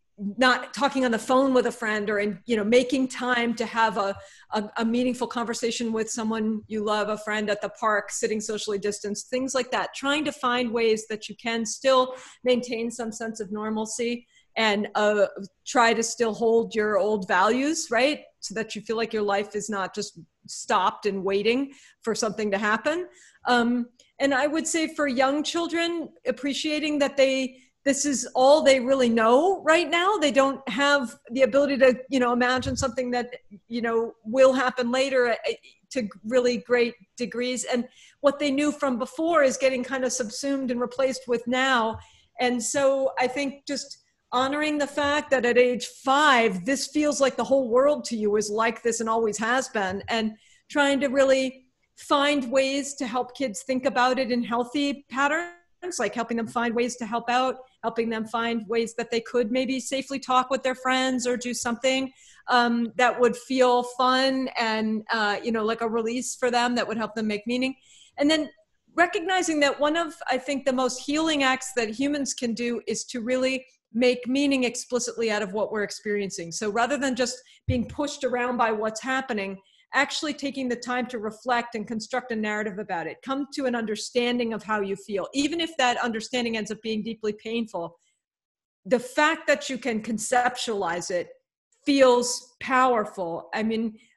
not talking on the phone with a friend, or in, you know, making time to have a, a, a meaningful conversation with someone you love, a friend at the park, sitting socially distanced, things like that. Trying to find ways that you can still maintain some sense of normalcy and uh, try to still hold your old values, right? So that you feel like your life is not just stopped and waiting for something to happen. Um, and I would say for young children, appreciating that they, this is all they really know right now. They don't have the ability to, you know, imagine something that, you know, will happen later to really great degrees. And what they knew from before is getting kind of subsumed and replaced with now. And so I think just honoring the fact that at age five, this feels like the whole world to you is like this and always has been, and trying to really find ways to help kids think about it in healthy patterns, like helping them find ways to help out, helping them find ways that they could maybe safely talk with their friends or do something um, that would feel fun and, uh, you know, like a release for them that would help them make meaning. And then recognizing that one of, I think, the most healing acts that humans can do is to really make meaning explicitly out of what we're experiencing. So rather than just being pushed around by what's happening, actually taking the time to reflect and construct a narrative about it, come to an understanding of how you feel, even if that understanding ends up being deeply painful. The fact that you can conceptualize it feels powerful. I mean,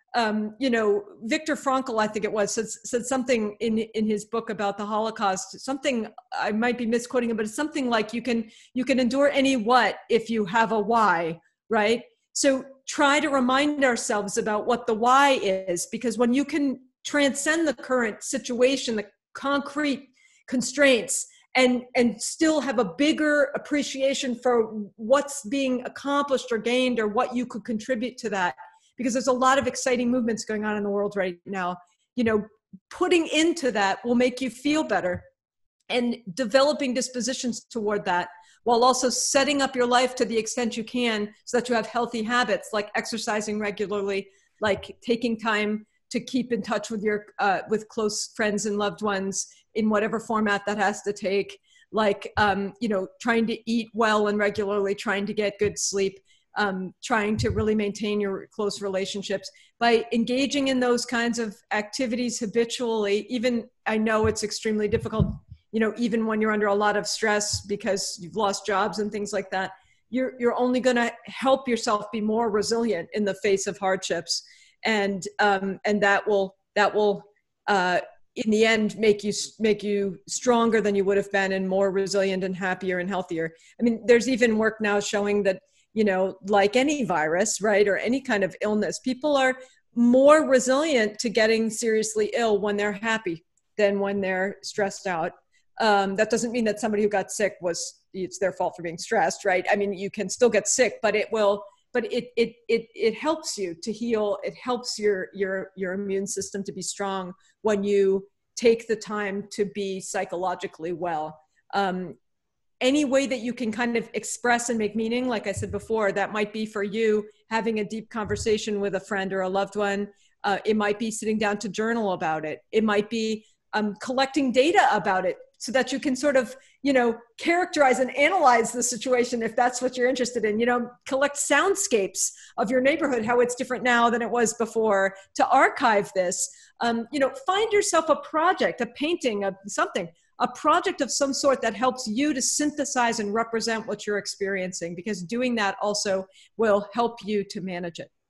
um, you know, Viktor Frankl, I think it was, said, said something in, in his book about the Holocaust, something, I might be misquoting it, but it's something like you can, you can endure any what if you have a why, right? So try to remind ourselves about what the why is, because when you can transcend the current situation, the concrete constraints, and, and still have a bigger appreciation for what's being accomplished or gained or what you could contribute to that, because there's a lot of exciting movements going on in the world right now. You know, putting into that will make you feel better, and developing dispositions toward that, while also setting up your life to the extent you can so that you have healthy habits like exercising regularly, like taking time to keep in touch with your, uh, with close friends and loved ones in whatever format that has to take, like, um, you know, trying to eat well and regularly, trying to get good sleep, Um, trying to really maintain your close relationships by engaging in those kinds of activities habitually. Even, I know it's extremely difficult, you know, even when you're under a lot of stress because you've lost jobs and things like that, you're, you're only going to help yourself be more resilient in the face of hardships. And, um, and that will, that will, uh, in the end, make you, make you stronger than you would have been, and more resilient and happier and healthier. I mean, there's even work now showing that, you know, like any virus, right, or any kind of illness, people are more resilient to getting seriously ill when they're happy than when they're stressed out. Um, that doesn't mean that somebody who got sick was, it's their fault for being stressed, right? I mean, you can still get sick, but it will, but it it it it helps you to heal. It helps your your your immune system to be strong when you take the time to be psychologically well. Um, any way that you can kind of express and make meaning, like I said before, that might be for you having a deep conversation with a friend or a loved one. Uh, it might be sitting down to journal about it. It might be um, collecting data about it so that you can sort of, you know, characterize and analyze the situation if that's what you're interested in. You know, collect soundscapes of your neighborhood, how it's different now than it was before, to archive this. Um, you know, find yourself a project, a painting, a, something. A project of some sort that helps you to synthesize and represent what you're experiencing, because doing that also will help you to manage it.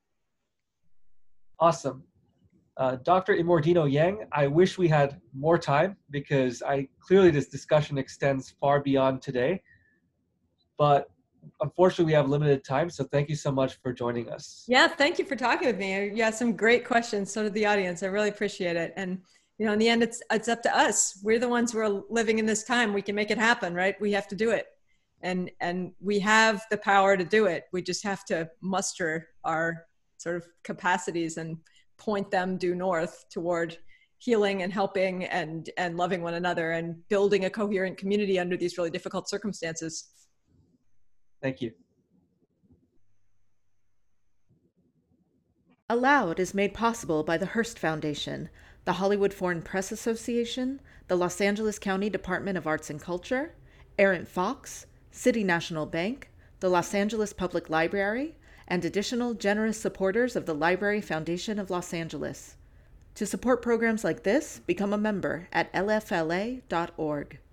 Awesome. Uh, Doctor Imordino Yang, I wish we had more time, because I clearly this discussion extends far beyond today, but unfortunately we have limited time. So thank you so much for joining us. Yeah, thank you for talking with me. You had some great questions. So did the audience. I really appreciate it. And you know, in the end, it's it's up to us. We're the ones who are living in this time. We can make it happen, right? We have to do it. And and we have the power to do it. We just have to muster our sort of capacities and point them due north toward healing and helping and, and loving one another and building a coherent community under these really difficult circumstances. Thank you. Aloud is made possible by the Hearst Foundation, the Hollywood Foreign Press Association, the Los Angeles County Department of Arts and Culture, Arent Fox, City National Bank, the Los Angeles Public Library, and additional generous supporters of the Library Foundation of Los Angeles. To support programs like this, become a member at L F L A dot org.